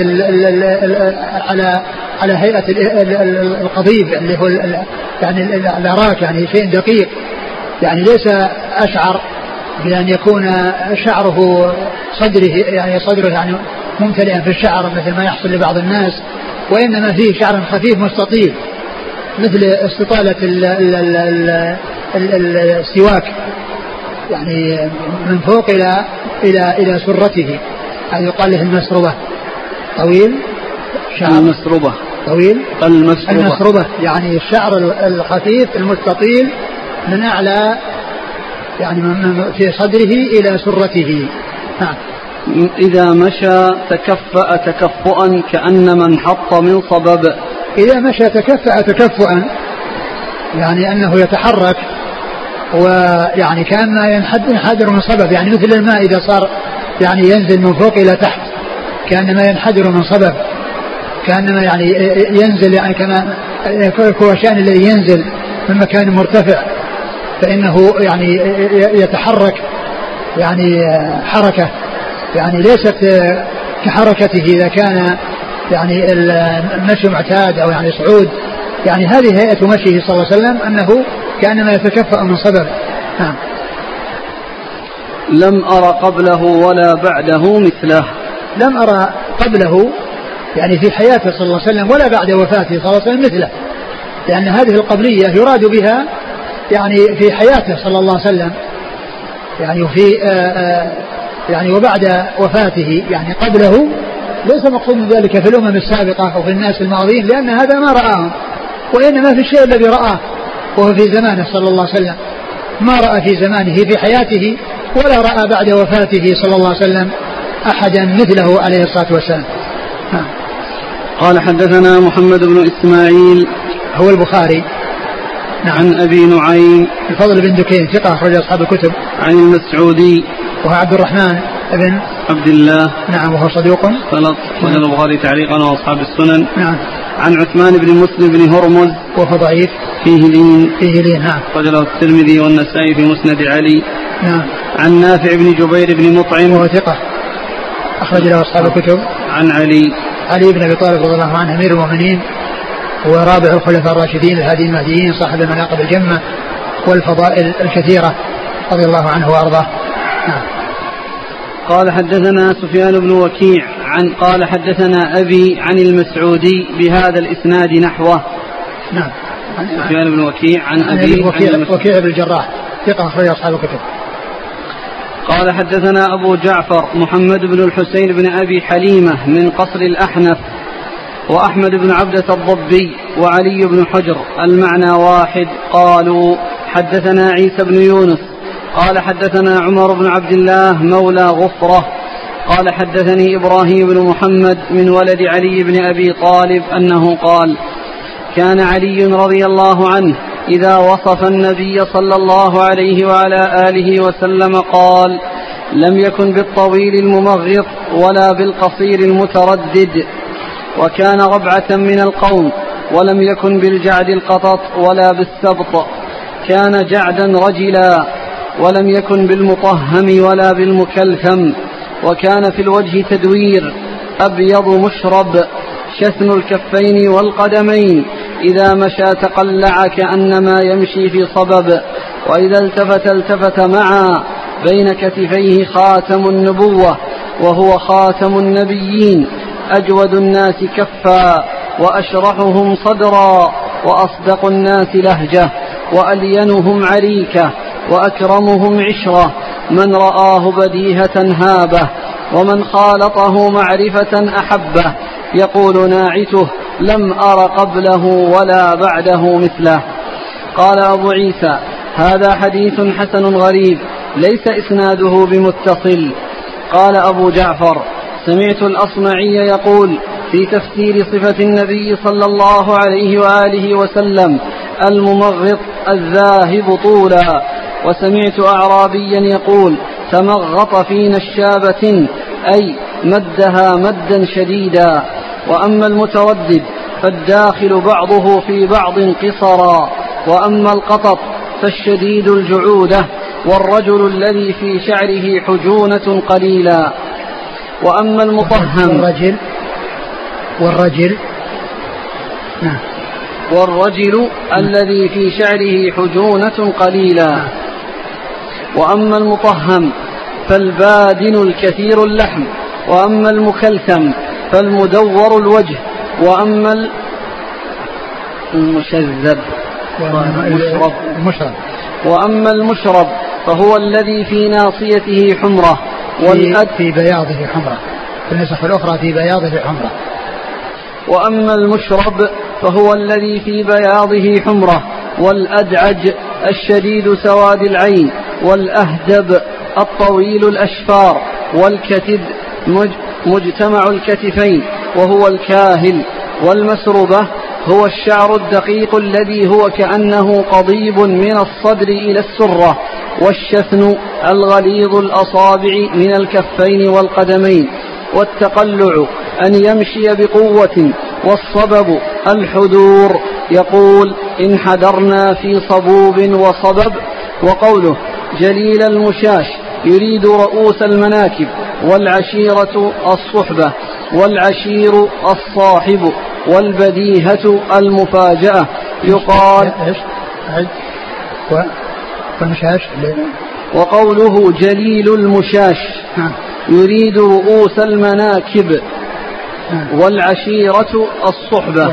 هيئة القضيب اللي هو يعني الأراك، يعني شيء دقيق، يعني ليس أشعر بأن يكون شعره صدره يعني ممتلئا في الشعر مثل ما يحصل لبعض الناس، وإنما فيه شعر خفيف مستطيل مثل استطالة السواك، يعني من فوق إلى سرته، هذا يقال له المسربة. طويل شعر المسربة. طويل المسربة يعني الشعر الخفيف المستطيل من أعلى يعني في صدره إلى سرته. إذا مشى تكفأ تكفؤا كأن من حط من صبب. إذا مشى تكفأ تكفؤا يعني أنه يتحرك ويعني كأن ينحدر من صبب، يعني مثل الماء إذا صار يعني ينزل من فوق إلى تحت كأنما ينحدر من صبب، كأنما يعني ينزل يعني كما هو شأن الذي ينزل من مكان مرتفع فإنه يعني يتحرك يعني حركة يعني ليست كحركته إذا كان يعني المشي معتاد أو يعني صعود، يعني هذه هيئة مشيه صلى الله عليه وسلم أنه كأنما يتكفأ من صبب. لم أرى قبله ولا بعده مثله. لم أرى قبله يعني في حياته صلى الله عليه وسلم ولا بعد وفاته صلى الله عليه وسلم مثله، لأن هذه القبلية يراد بها يعني في حياته صلى الله عليه وسلم يعني وفي يعني وبعد وفاته، يعني قبله ليس مقصود من ذلك في الأمم السابقة أو في الناس الماضين، لأن هذا ما رآهم، وإنما في الشيء الذي رآه وهو في زمانه صلى الله عليه وسلم، ما رأى في زمانه في حياته ولا رأى بعد وفاته صلى الله عليه وسلم أحدا مثله عليه الصلاة والسلام. قال حدثنا محمد بن إسماعيل هو البخاري. عن أبي نعيم الفضل بن دكين ثقة أخرج أصحاب الكتب. عن المسعودي وهو عبد الرحمن بن عبد الله. نعم وهو صدوق غلط وجد البخاري تعليقا وأصحاب السنن. نعم. عن عثمان بن مسلم بن هرمز وهو ضعيف فيه لين. نعم. وجده الترمذي والنسائي في مسند علي. نعم. عن نافع بن جبير بن مطعم وهو ثقة أخرج له أصحاب الكتب. عن علي بن أبي طالب رضي الله عنه أمير المؤمنين ورابع الخلفاء الراشدين الهادي المهديين صاحب المناقب الجمة والفضائل الكثيرة رضي الله عنه وأرضاه. قال حدثنا سفيان بن وكيع قال حدثنا أبي عن المسعودي بهذا الإسناد نحوه. نعم. سفيان بن وكيع عن أبي وكيع بن الجراح ثقة أخرج أصحاب الكتب. قال حدثنا أبو جعفر محمد بن الحسين بن أبي حليمة من قصر الأحنف وأحمد بن عبدة الضبي وعلي بن حجر المعنى واحد. قالوا حدثنا عيسى بن يونس قال حدثنا عمر بن عبد الله مولى غفرة قال حدثني إبراهيم بن محمد من ولد علي بن أبي طالب أنه قال كان علي رضي الله عنه إذا وصف النبي صلى الله عليه وعلى آله وسلم قال لم يكن بالطويل الممغط ولا بالقصير المتردد وكان ربعة من القوم، ولم يكن بالجعد القطط ولا بالسبط، كان جعدا رجلا، ولم يكن بالمطهم ولا بالمكلثم، وكان في الوجه تدوير، أبيض مشرب، شثن الكفين والقدمين، إذا مشى تقلع كأنما يمشي في صبب، وإذا التفت معا، بين كتفيه خاتم النبوة وهو خاتم النبيين، أجود الناس كفا، وأشرحهم صدرا، وأصدق الناس لهجة، وألينهم عريكة، وأكرمهم عشرة، من رآه بديهة هابه، ومن خالطه معرفة أحبه، يقول ناعته لم أر قبله ولا بعده مثله. قال أبو عيسى هذا حديث حسن غريب ليس إسناده بمتصل. قال أبو جعفر سمعت الأصمعي يقول في تفسير صفة النبي صلى الله عليه وآله وسلم الممغط الذاهب طولا، وسمعت أعرابيا يقول تمغط في نشابة أي مدها مدا شديدا. وأما المتردد فالداخل بعضه في بعض قصرا، وأما القطط فالشديد الجعودة، والرجل الذي في شعره حجونة قليلا. وأما المطهم والرجل الذي في شعره حجونة قليلا. وأما المطهم فالبادن الكثير اللحم، وأما المكلثم فالمدور الوجه، وأما المشذب وأما المشرب فهو الذي في ناصيته حمرة في بياضه حمرة، في النسخ الأخرى في بياضه حمرة. وأما المشرب فهو الذي في بياضه حمرة، والأدعج الشديد سواد العين، والأهدب الطويل الأشفار، والكتد مجتمع الكتفين وهو الكاهل، والمسربة هو الشعر الدقيق الذي هو كأنه قضيب من الصدر إلى السرة، والشثن الغليظ الأصابع من الكفين والقدمين، والتقلع أن يمشي بقوة، والصبب الحذور، يقول إن حذرنا في صبوب وصبب. وقوله جليل المشاش يريد رؤوس المناكب، والعشيرة الصحبة، والعشير الصاحب، والبديهة المفاجأة. يقال وقوله جليل المشاش يريد رؤوس المناكب، والعشيرة الصحبة،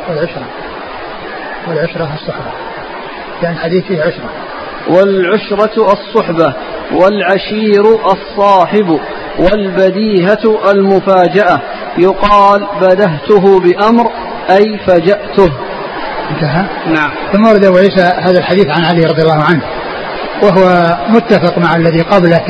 والعشرة الصحبة، يعني الحديث فيه عشرة. والعشرة الصحبة، والعشير الصاحب، والبديهة المفاجأة. يقال بدهته بأمر أي فجأته. انتهى. نعم. ثم ورد أبو عيسى هذا الحديث عن علي رضي الله عنه، وهو متفق مع الذي قبله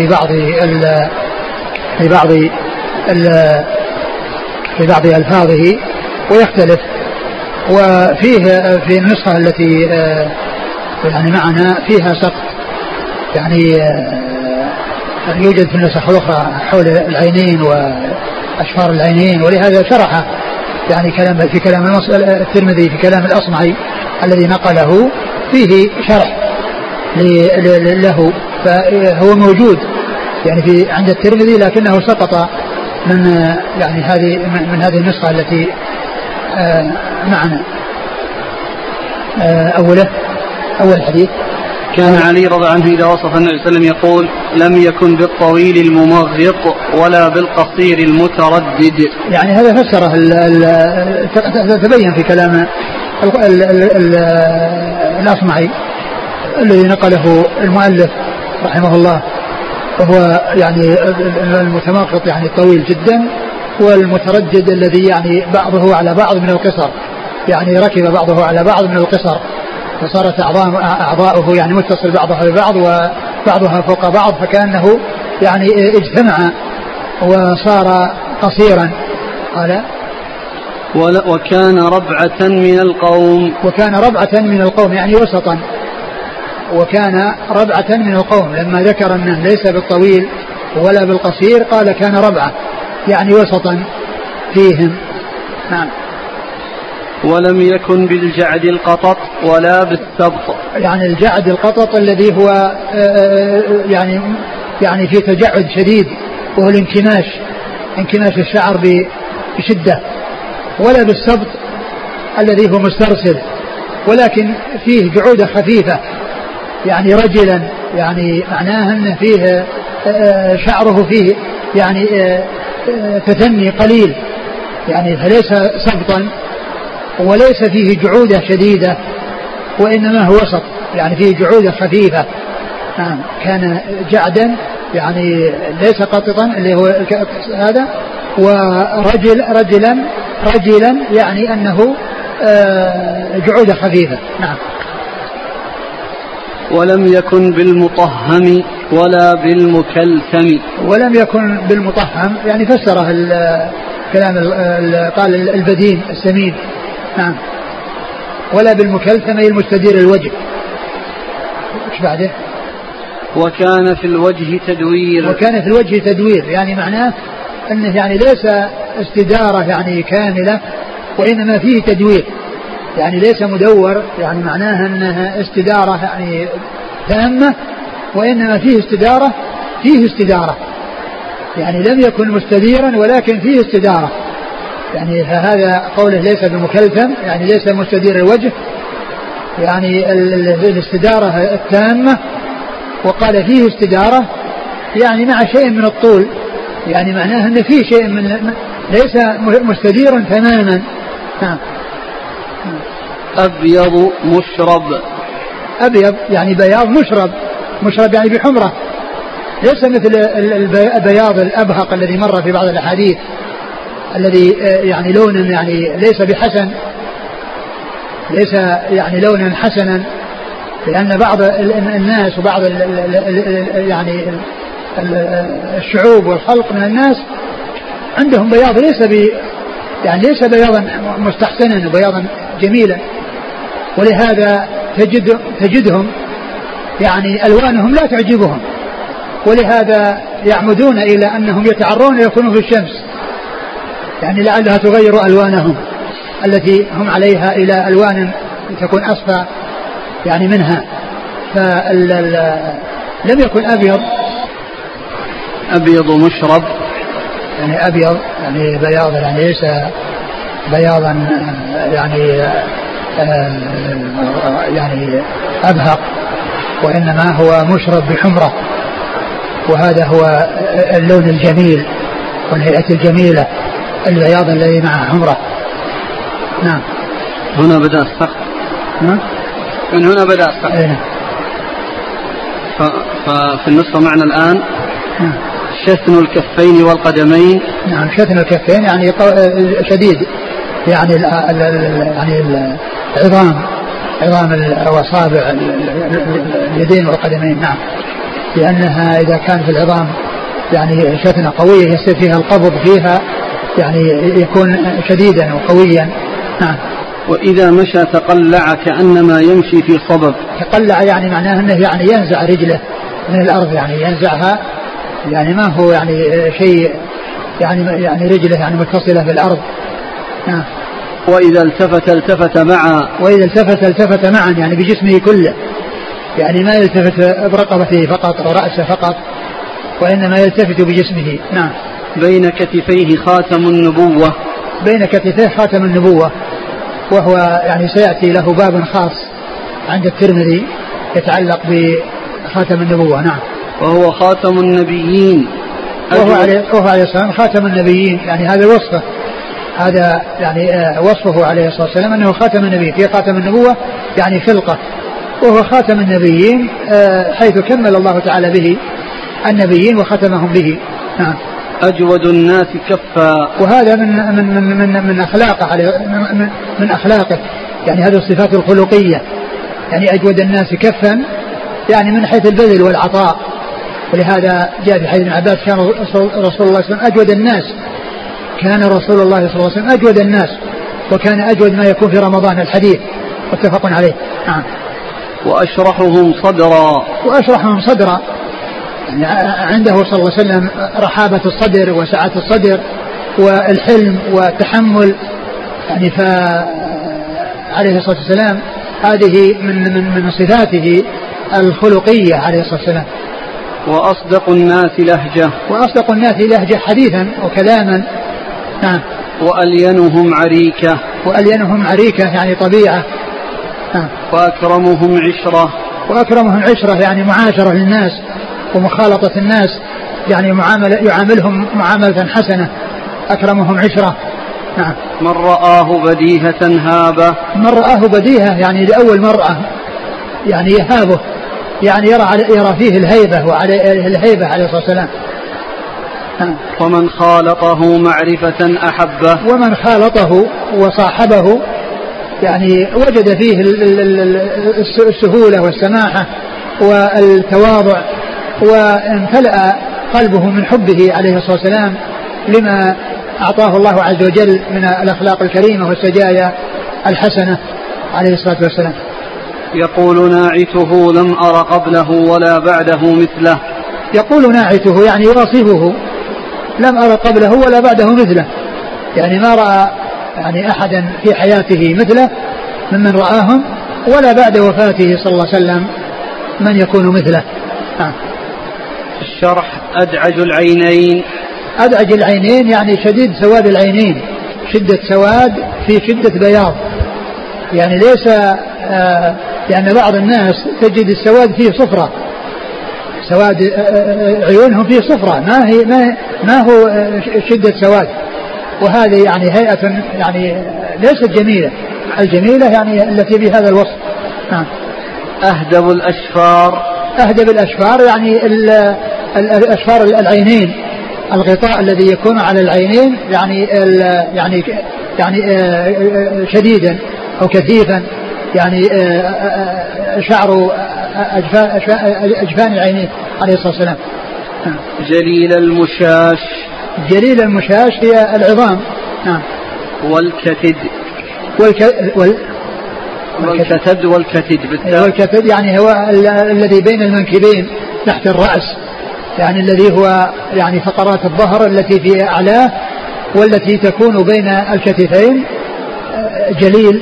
في بعض ألفاظه، ويختلف. وفيه في النسخة التي يعني معنا فيها سقط، يعني يوجد في النسخ الأخرى حول العينين وأشفار العينين، ولهذا شرح يعني في كلام الترمذي في كلام الأصمعي الذي نقله فيه شرح له، فهو موجود يعني في عند الترمذي، لكنه سقط من يعني هذه النسخة التي معنا. أول حديث كان علي رضي عنه إذا وصف النبي صلى الله عليه وسلم يقول لم يكن بالطويل الممغط ولا بالقصير المتردد. يعني هذا فسره تبين في كلام الأصمعي الذي نقله المؤلف رحمه الله، وهو يعني المتمغط يعني طويل جدا، والمتردد الذي يعني بعضه على بعض من القصر، يعني ركب بعضه على بعض من القصر، فصارت أعضاؤه يعني متصل بعضها ببعض وبعضها فوق بعض، فكأنه يعني اجتمع وصار قصيرا. قال وكان ربعة من القوم، يعني وسطا. وكان ربعة من القوم، لما ذكر أنه ليس بالطويل ولا بالقصير قال كان ربعة، يعني وسطا فيهم. نعم. ولم يكن بالجعد القطط ولا بالسبط. يعني الجعد القطط الذي هو يعني في تجعد شديد وهو انكماش الشعر بشدة، ولا بالسبط الذي هو مسترسل ولكن فيه جعودة خفيفة، يعني رجلا، يعني معناه أن فيه شعره فيه يعني تثني قليل، يعني فليس سبطا وليس فيه جعودة شديدة وإنما هو وسط، يعني فيه جعودة خفيفة. كان جعدا يعني ليس قططا اللي هو هذا، رجلا يعني أنه جعودة خفيفة. نعم. ولم يكن بالمطهم ولا بالمكلثم. ولم يكن بالمطهم يعني فسره الكلام قال البدين السمين. نعم. ولا بالمكلثم المستدير الوجه. ايش بعده؟ وكان في الوجه تدوير. وكان في الوجه تدوير يعني معناه انه يعني ليس استدارة يعني كاملة وانما فيه تدوير، يعني ليس مدور، يعني معناها انها استدارة يعني تامة وانما فيه استدارة يعني لم يكن مستديرا ولكن فيه استدارة، يعني فهذا قوله ليس بمكلثم يعني ليس مستدير الوجه، يعني الاستدارة التامة، وقال فيه استدارة يعني مع شيء من الطول، يعني معناه ان فيه شيء من ليس مستديرا تماما. أبيض مشرب. أبيض يعني بياض مشرب يعني بحمرة، ليس مثل البياض الأبهق الذي مر في بعض الأحاديث الذي يعني لون يعني ليس بحسن، ليس يعني لونا حسنا، لأن بعض الناس وبعض يعني الشعوب والخلق من الناس عندهم بياض ليس بياضا مستحسنا وبياضا جميلا، ولهذا تجدهم يعني ألوانهم لا تعجبهم، ولهذا يعمدون إلى أنهم يتعرون يكونوا في الشمس يعني لعلها تغير ألوانهم التي هم عليها إلى ألوان تكون أصفى يعني منها. لم يكن أبيض مشرب يعني أبيض يعني بياض يعني ليس بياضا يعني أبهق، وإنما هو مشرب بحمرة، وهذا هو اللون الجميل والهيئة الجميلة، البياض الذي معه حمرة. نعم. هنا بدأ السقط. نعم. من هنا بدأ السقط. نعم. ففي النسخة معنا الآن نعم. شثن الكفين والقدمين. نعم. شثن الكفين يعني شديد، يعني عظام الأصابع اليدين والقدمين. نعم. لأنها إذا كان في العظام يعني شثنة قوية يصير فيها القبض فيها يعني يكون شديدا وقويا. نعم. وإذا مشى تقلع كأنما يمشي في صبب. تقلع يعني معناه أنه يعني ينزع رجله من الأرض، يعني ينزعها، يعني ما هو يعني شيء يعني رجله يعني متصلة بالأرض. نعم. وإذا التفت معا. وإذا التفت معا يعني بجسمه كله، يعني ما يلتفت برقبته فقط أو رأسه فقط، وإنما يلتفت بجسمه. نعم. بين كتفيه خاتم النبوة. بين كتفيه خاتم النبوة، وهو يعني سيأتي له باب خاص عند الترمذي يتعلق بخاتم النبوة. نعم. وهو خاتم النبيين. وهو عليه السلام خاتم النبيين، يعني هذا وصفه، هذا يعني وصفه عليه الصلاة والسلام أنه خاتم النبيين، في خاتم النبوة يعني خلقة، وهو خاتم النبيين حيث كمل الله تعالى به النبيين وختمهم به. نعم. أجود الناس كفا. وهذا من أخلاقه من أخلاقه، يعني هذه الصفات الخلقية، يعني أجود الناس كفا يعني من حيث البذل والعطاء، ولهذا جاء في حديث ابن عباس كان رسول الله صلى الله عليه وسلم أجود الناس، كان رسول الله صلى الله عليه وسلم أجود الناس، وكان أجود ما يكون في رمضان، الحديث متفق عليه. نعم. وأشرحهم صدرا يعني عنده صلى الله عليه وسلم رحابة الصدر وسعة الصدر والحلم والتحمل، يعني عليه الصلاة والسلام هذه من صفاته الخلقية عليه الصلاة والسلام. وأصدق الناس لهجة. وأصدق الناس لهجة حديثا وكلاما. نعم. وألينهم عريكة. وألينهم عريكة يعني طبيعة. نعم. وأكرمهم عشرة. وأكرمهم عشرة يعني معاشرة للناس ومخالطة الناس، يعني يعاملهم معاملة حسنة. أكرمهم عشرة. نعم. من رآه بديهة هابه. من رآه بديهة يعني لأول مرة يعني يهابه، يعني يرى فيه الهيبة وعلى الهيبة عليه الصلاة والسلام. ومن خالطه معرفة أحبه. ومن خالطه وصاحبه يعني وجد فيه السهولة والسماحة والتواضع، وامتلأ قلبه من حبه عليه الصلاة والسلام لما أعطاه الله عز وجل من الأخلاق الكريمة والسجايا الحسنة عليه الصلاة والسلام. يقول ناعته لم أر قبله ولا بعده مثله. يقول ناعته يعني واصفه لم أر قبله ولا بعده مثله، يعني ما رأى يعني أحدا في حياته مثله ممن رآهم، ولا بعد وفاته صلى الله عليه وسلم من يكون مثله. الشرح أدعج العينين. أدعج العينين يعني شديد سواد العينين، شدة سواد في شدة بياض، يعني ليس يعني بعض الناس تجد السواد فيه صفرة، سواد عيونهم فيه صفرة، ما هو شدة سواد، وهذه يعني هيئة يعني ليست جميلة. الجميلة يعني التي بهذا الوصف. أهدب الأشفار. أهدب الأشفار يعني الأشفار العينين، الغطاء الذي يكون على العينين يعني شديدا أو كثيفا، يعني شعر أجفان العينين عليه الصلاة والسلام. جليل المشاش. جليل المشاش هي العظام. والكتد. والكتد يعني هو الذي بين المنكبين تحت الرأس، يعني الذي هو يعني فقرات الظهر التي في أعلاه والتي تكون بين الكتفين. جليل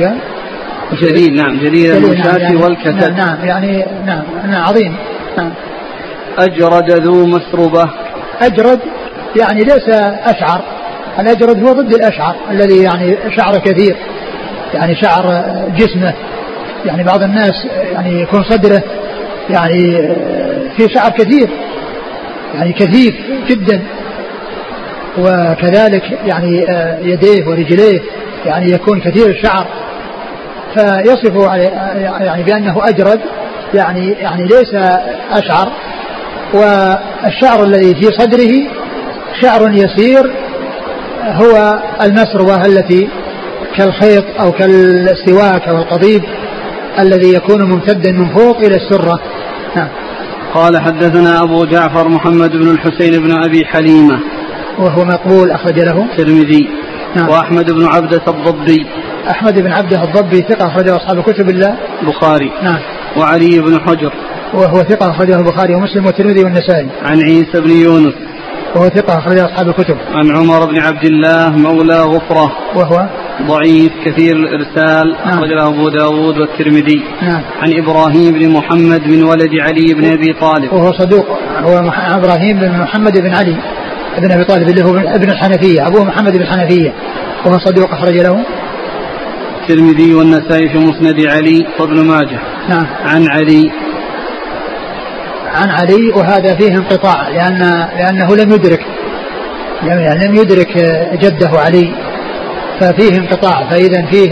نعم جليل المشاش يعني والكتد. نعم يعني نعم عظيم. أجرد ذو مسربة. أجرد يعني ليس أشعر، الأجرد هو ضد الأشعر الذي يعني شعر كثير، يعني شعر جسمه، يعني بعض الناس يعني يكون صدره يعني في شعر كثير يعني كثيف جدا، وكذلك يعني يديه ورجليه يعني يكون كثير الشعر، فيصفه يعني بأنه أجرد يعني ليس أشعر. والشعر الذي في صدره شعر يسير هو المسروة التي كالخيط أو كالسواك أو القضيب الذي يكون ممتدا من فوق إلى السرة. قال حدثنا أبو جعفر محمد بن الحسين بن أبي حليمة وهو مقبول أخرج له الترمذي. وأحمد بن عبدة الضبي. أحمد بن عبدة الضبي ثقة أخرجه أصحاب كتب الله البخاري. وعلي بن حجر وهو ثقة أخرجه البخاري ومسلم والترمذي والنسائي. عن عيسى بن يونس وهو ثقة أخرجه أصحاب الكتب. عن عمر بن عبد الله مولى غفرة وهو ضعيف كثير الإرسال. أخرجه أبو داود والترمذي. عن إبراهيم بن محمد بن ولد علي بن أبي طالب وهو صدوق. هو إبراهيم بن محمد بن علي بن أبي طالب اللي هو ابن الحنفية، أبوه محمد بن الحنفية، وهو صدوق أخرج له الترمذي والنسائي في مسند علي وابن ماجه. عن علي وهذا فيه انقطاع لأنه لم يدرك جده علي، ففيه انقطاع، فإذا فيه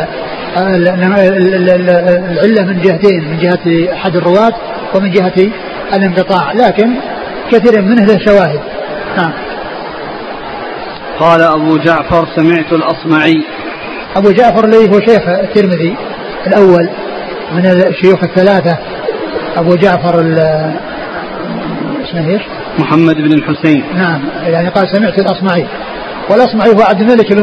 العلة من جهتين، من جهة أحد الرواة ومن جهة الانقطاع، لكن كثير منه له شواهد. قال أبو جعفر سمعت الأصمعي. أبو جعفر الذي هو شيخ الترمذي الأول من الشيوخ الثلاثة، أبو جعفر اسمه ايش؟ محمد بن الحسين. نعم يعني قال سمعت الأصمعي، والأصمعي هو عبد الملك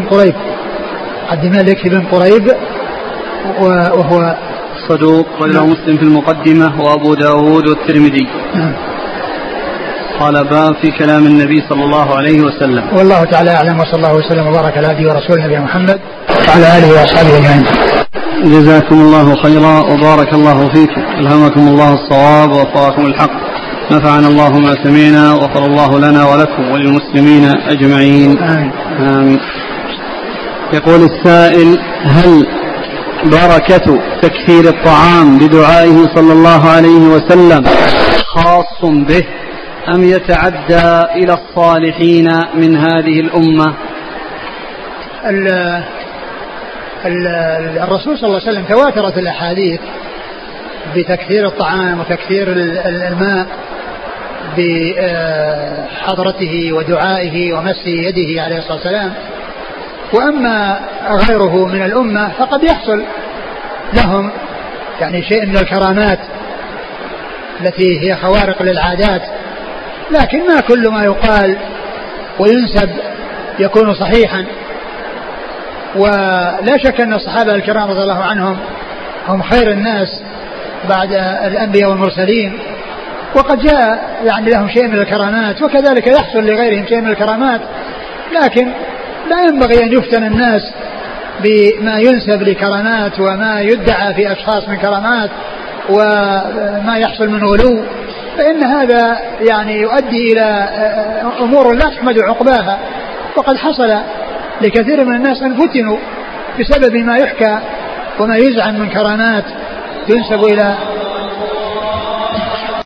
بن قريب وهو صدوق، وله مسلم في المقدمة وأبو داود والترمذي. قال باب في كلام النبي صلى الله عليه وسلم. والله تعالى أعلم، وصلى الله وسلم وبارك على عبده ورسوله نبينا محمد وعلى آله وأصحابه أجمعين. جزاكم الله خيرا وبارك الله فيكم، ألهمكم الله الصواب ووفقكم الحق، نفعنا الله ما سمعنا، وغفر الله لنا ولكم وللمسلمين أجمعين. آمين. يقول السائل: هل بركة تكثير الطعام بدعائه صلى الله عليه وسلم خاص به أم يتعدى إلى الصالحين من هذه الأمة؟ الرسول صلى الله عليه وسلم تواترت الأحاديث بتكثير الطعام وتكثير الماء بحضرته ودعائه ومس يده عليه الصلاة والسلام. وأما غيره من الأمة فقد يحصل لهم يعني شيء من الكرامات التي هي خوارق للعادات، لكن ما كل ما يقال وينسب يكون صحيحا. ولا شك أن الصحابة الكرام رضي الله عنهم هم خير الناس بعد الأنبياء والمرسلين، وقد جاء يعني لهم شيء من الكرامات، وكذلك يحصل لغيرهم شيء من الكرامات، لكن لا ينبغي أن يفتن الناس بما ينسب لكرامات وما يدعى في أشخاص من كرامات وما يحصل من غلو، فإن هذا يعني يؤدي إلى أمور لا تحمد عقباها. وقد حصل لكثير من الناس أن فتنوا بسبب ما يحكى وما يزعم من كرامات ينسب إلى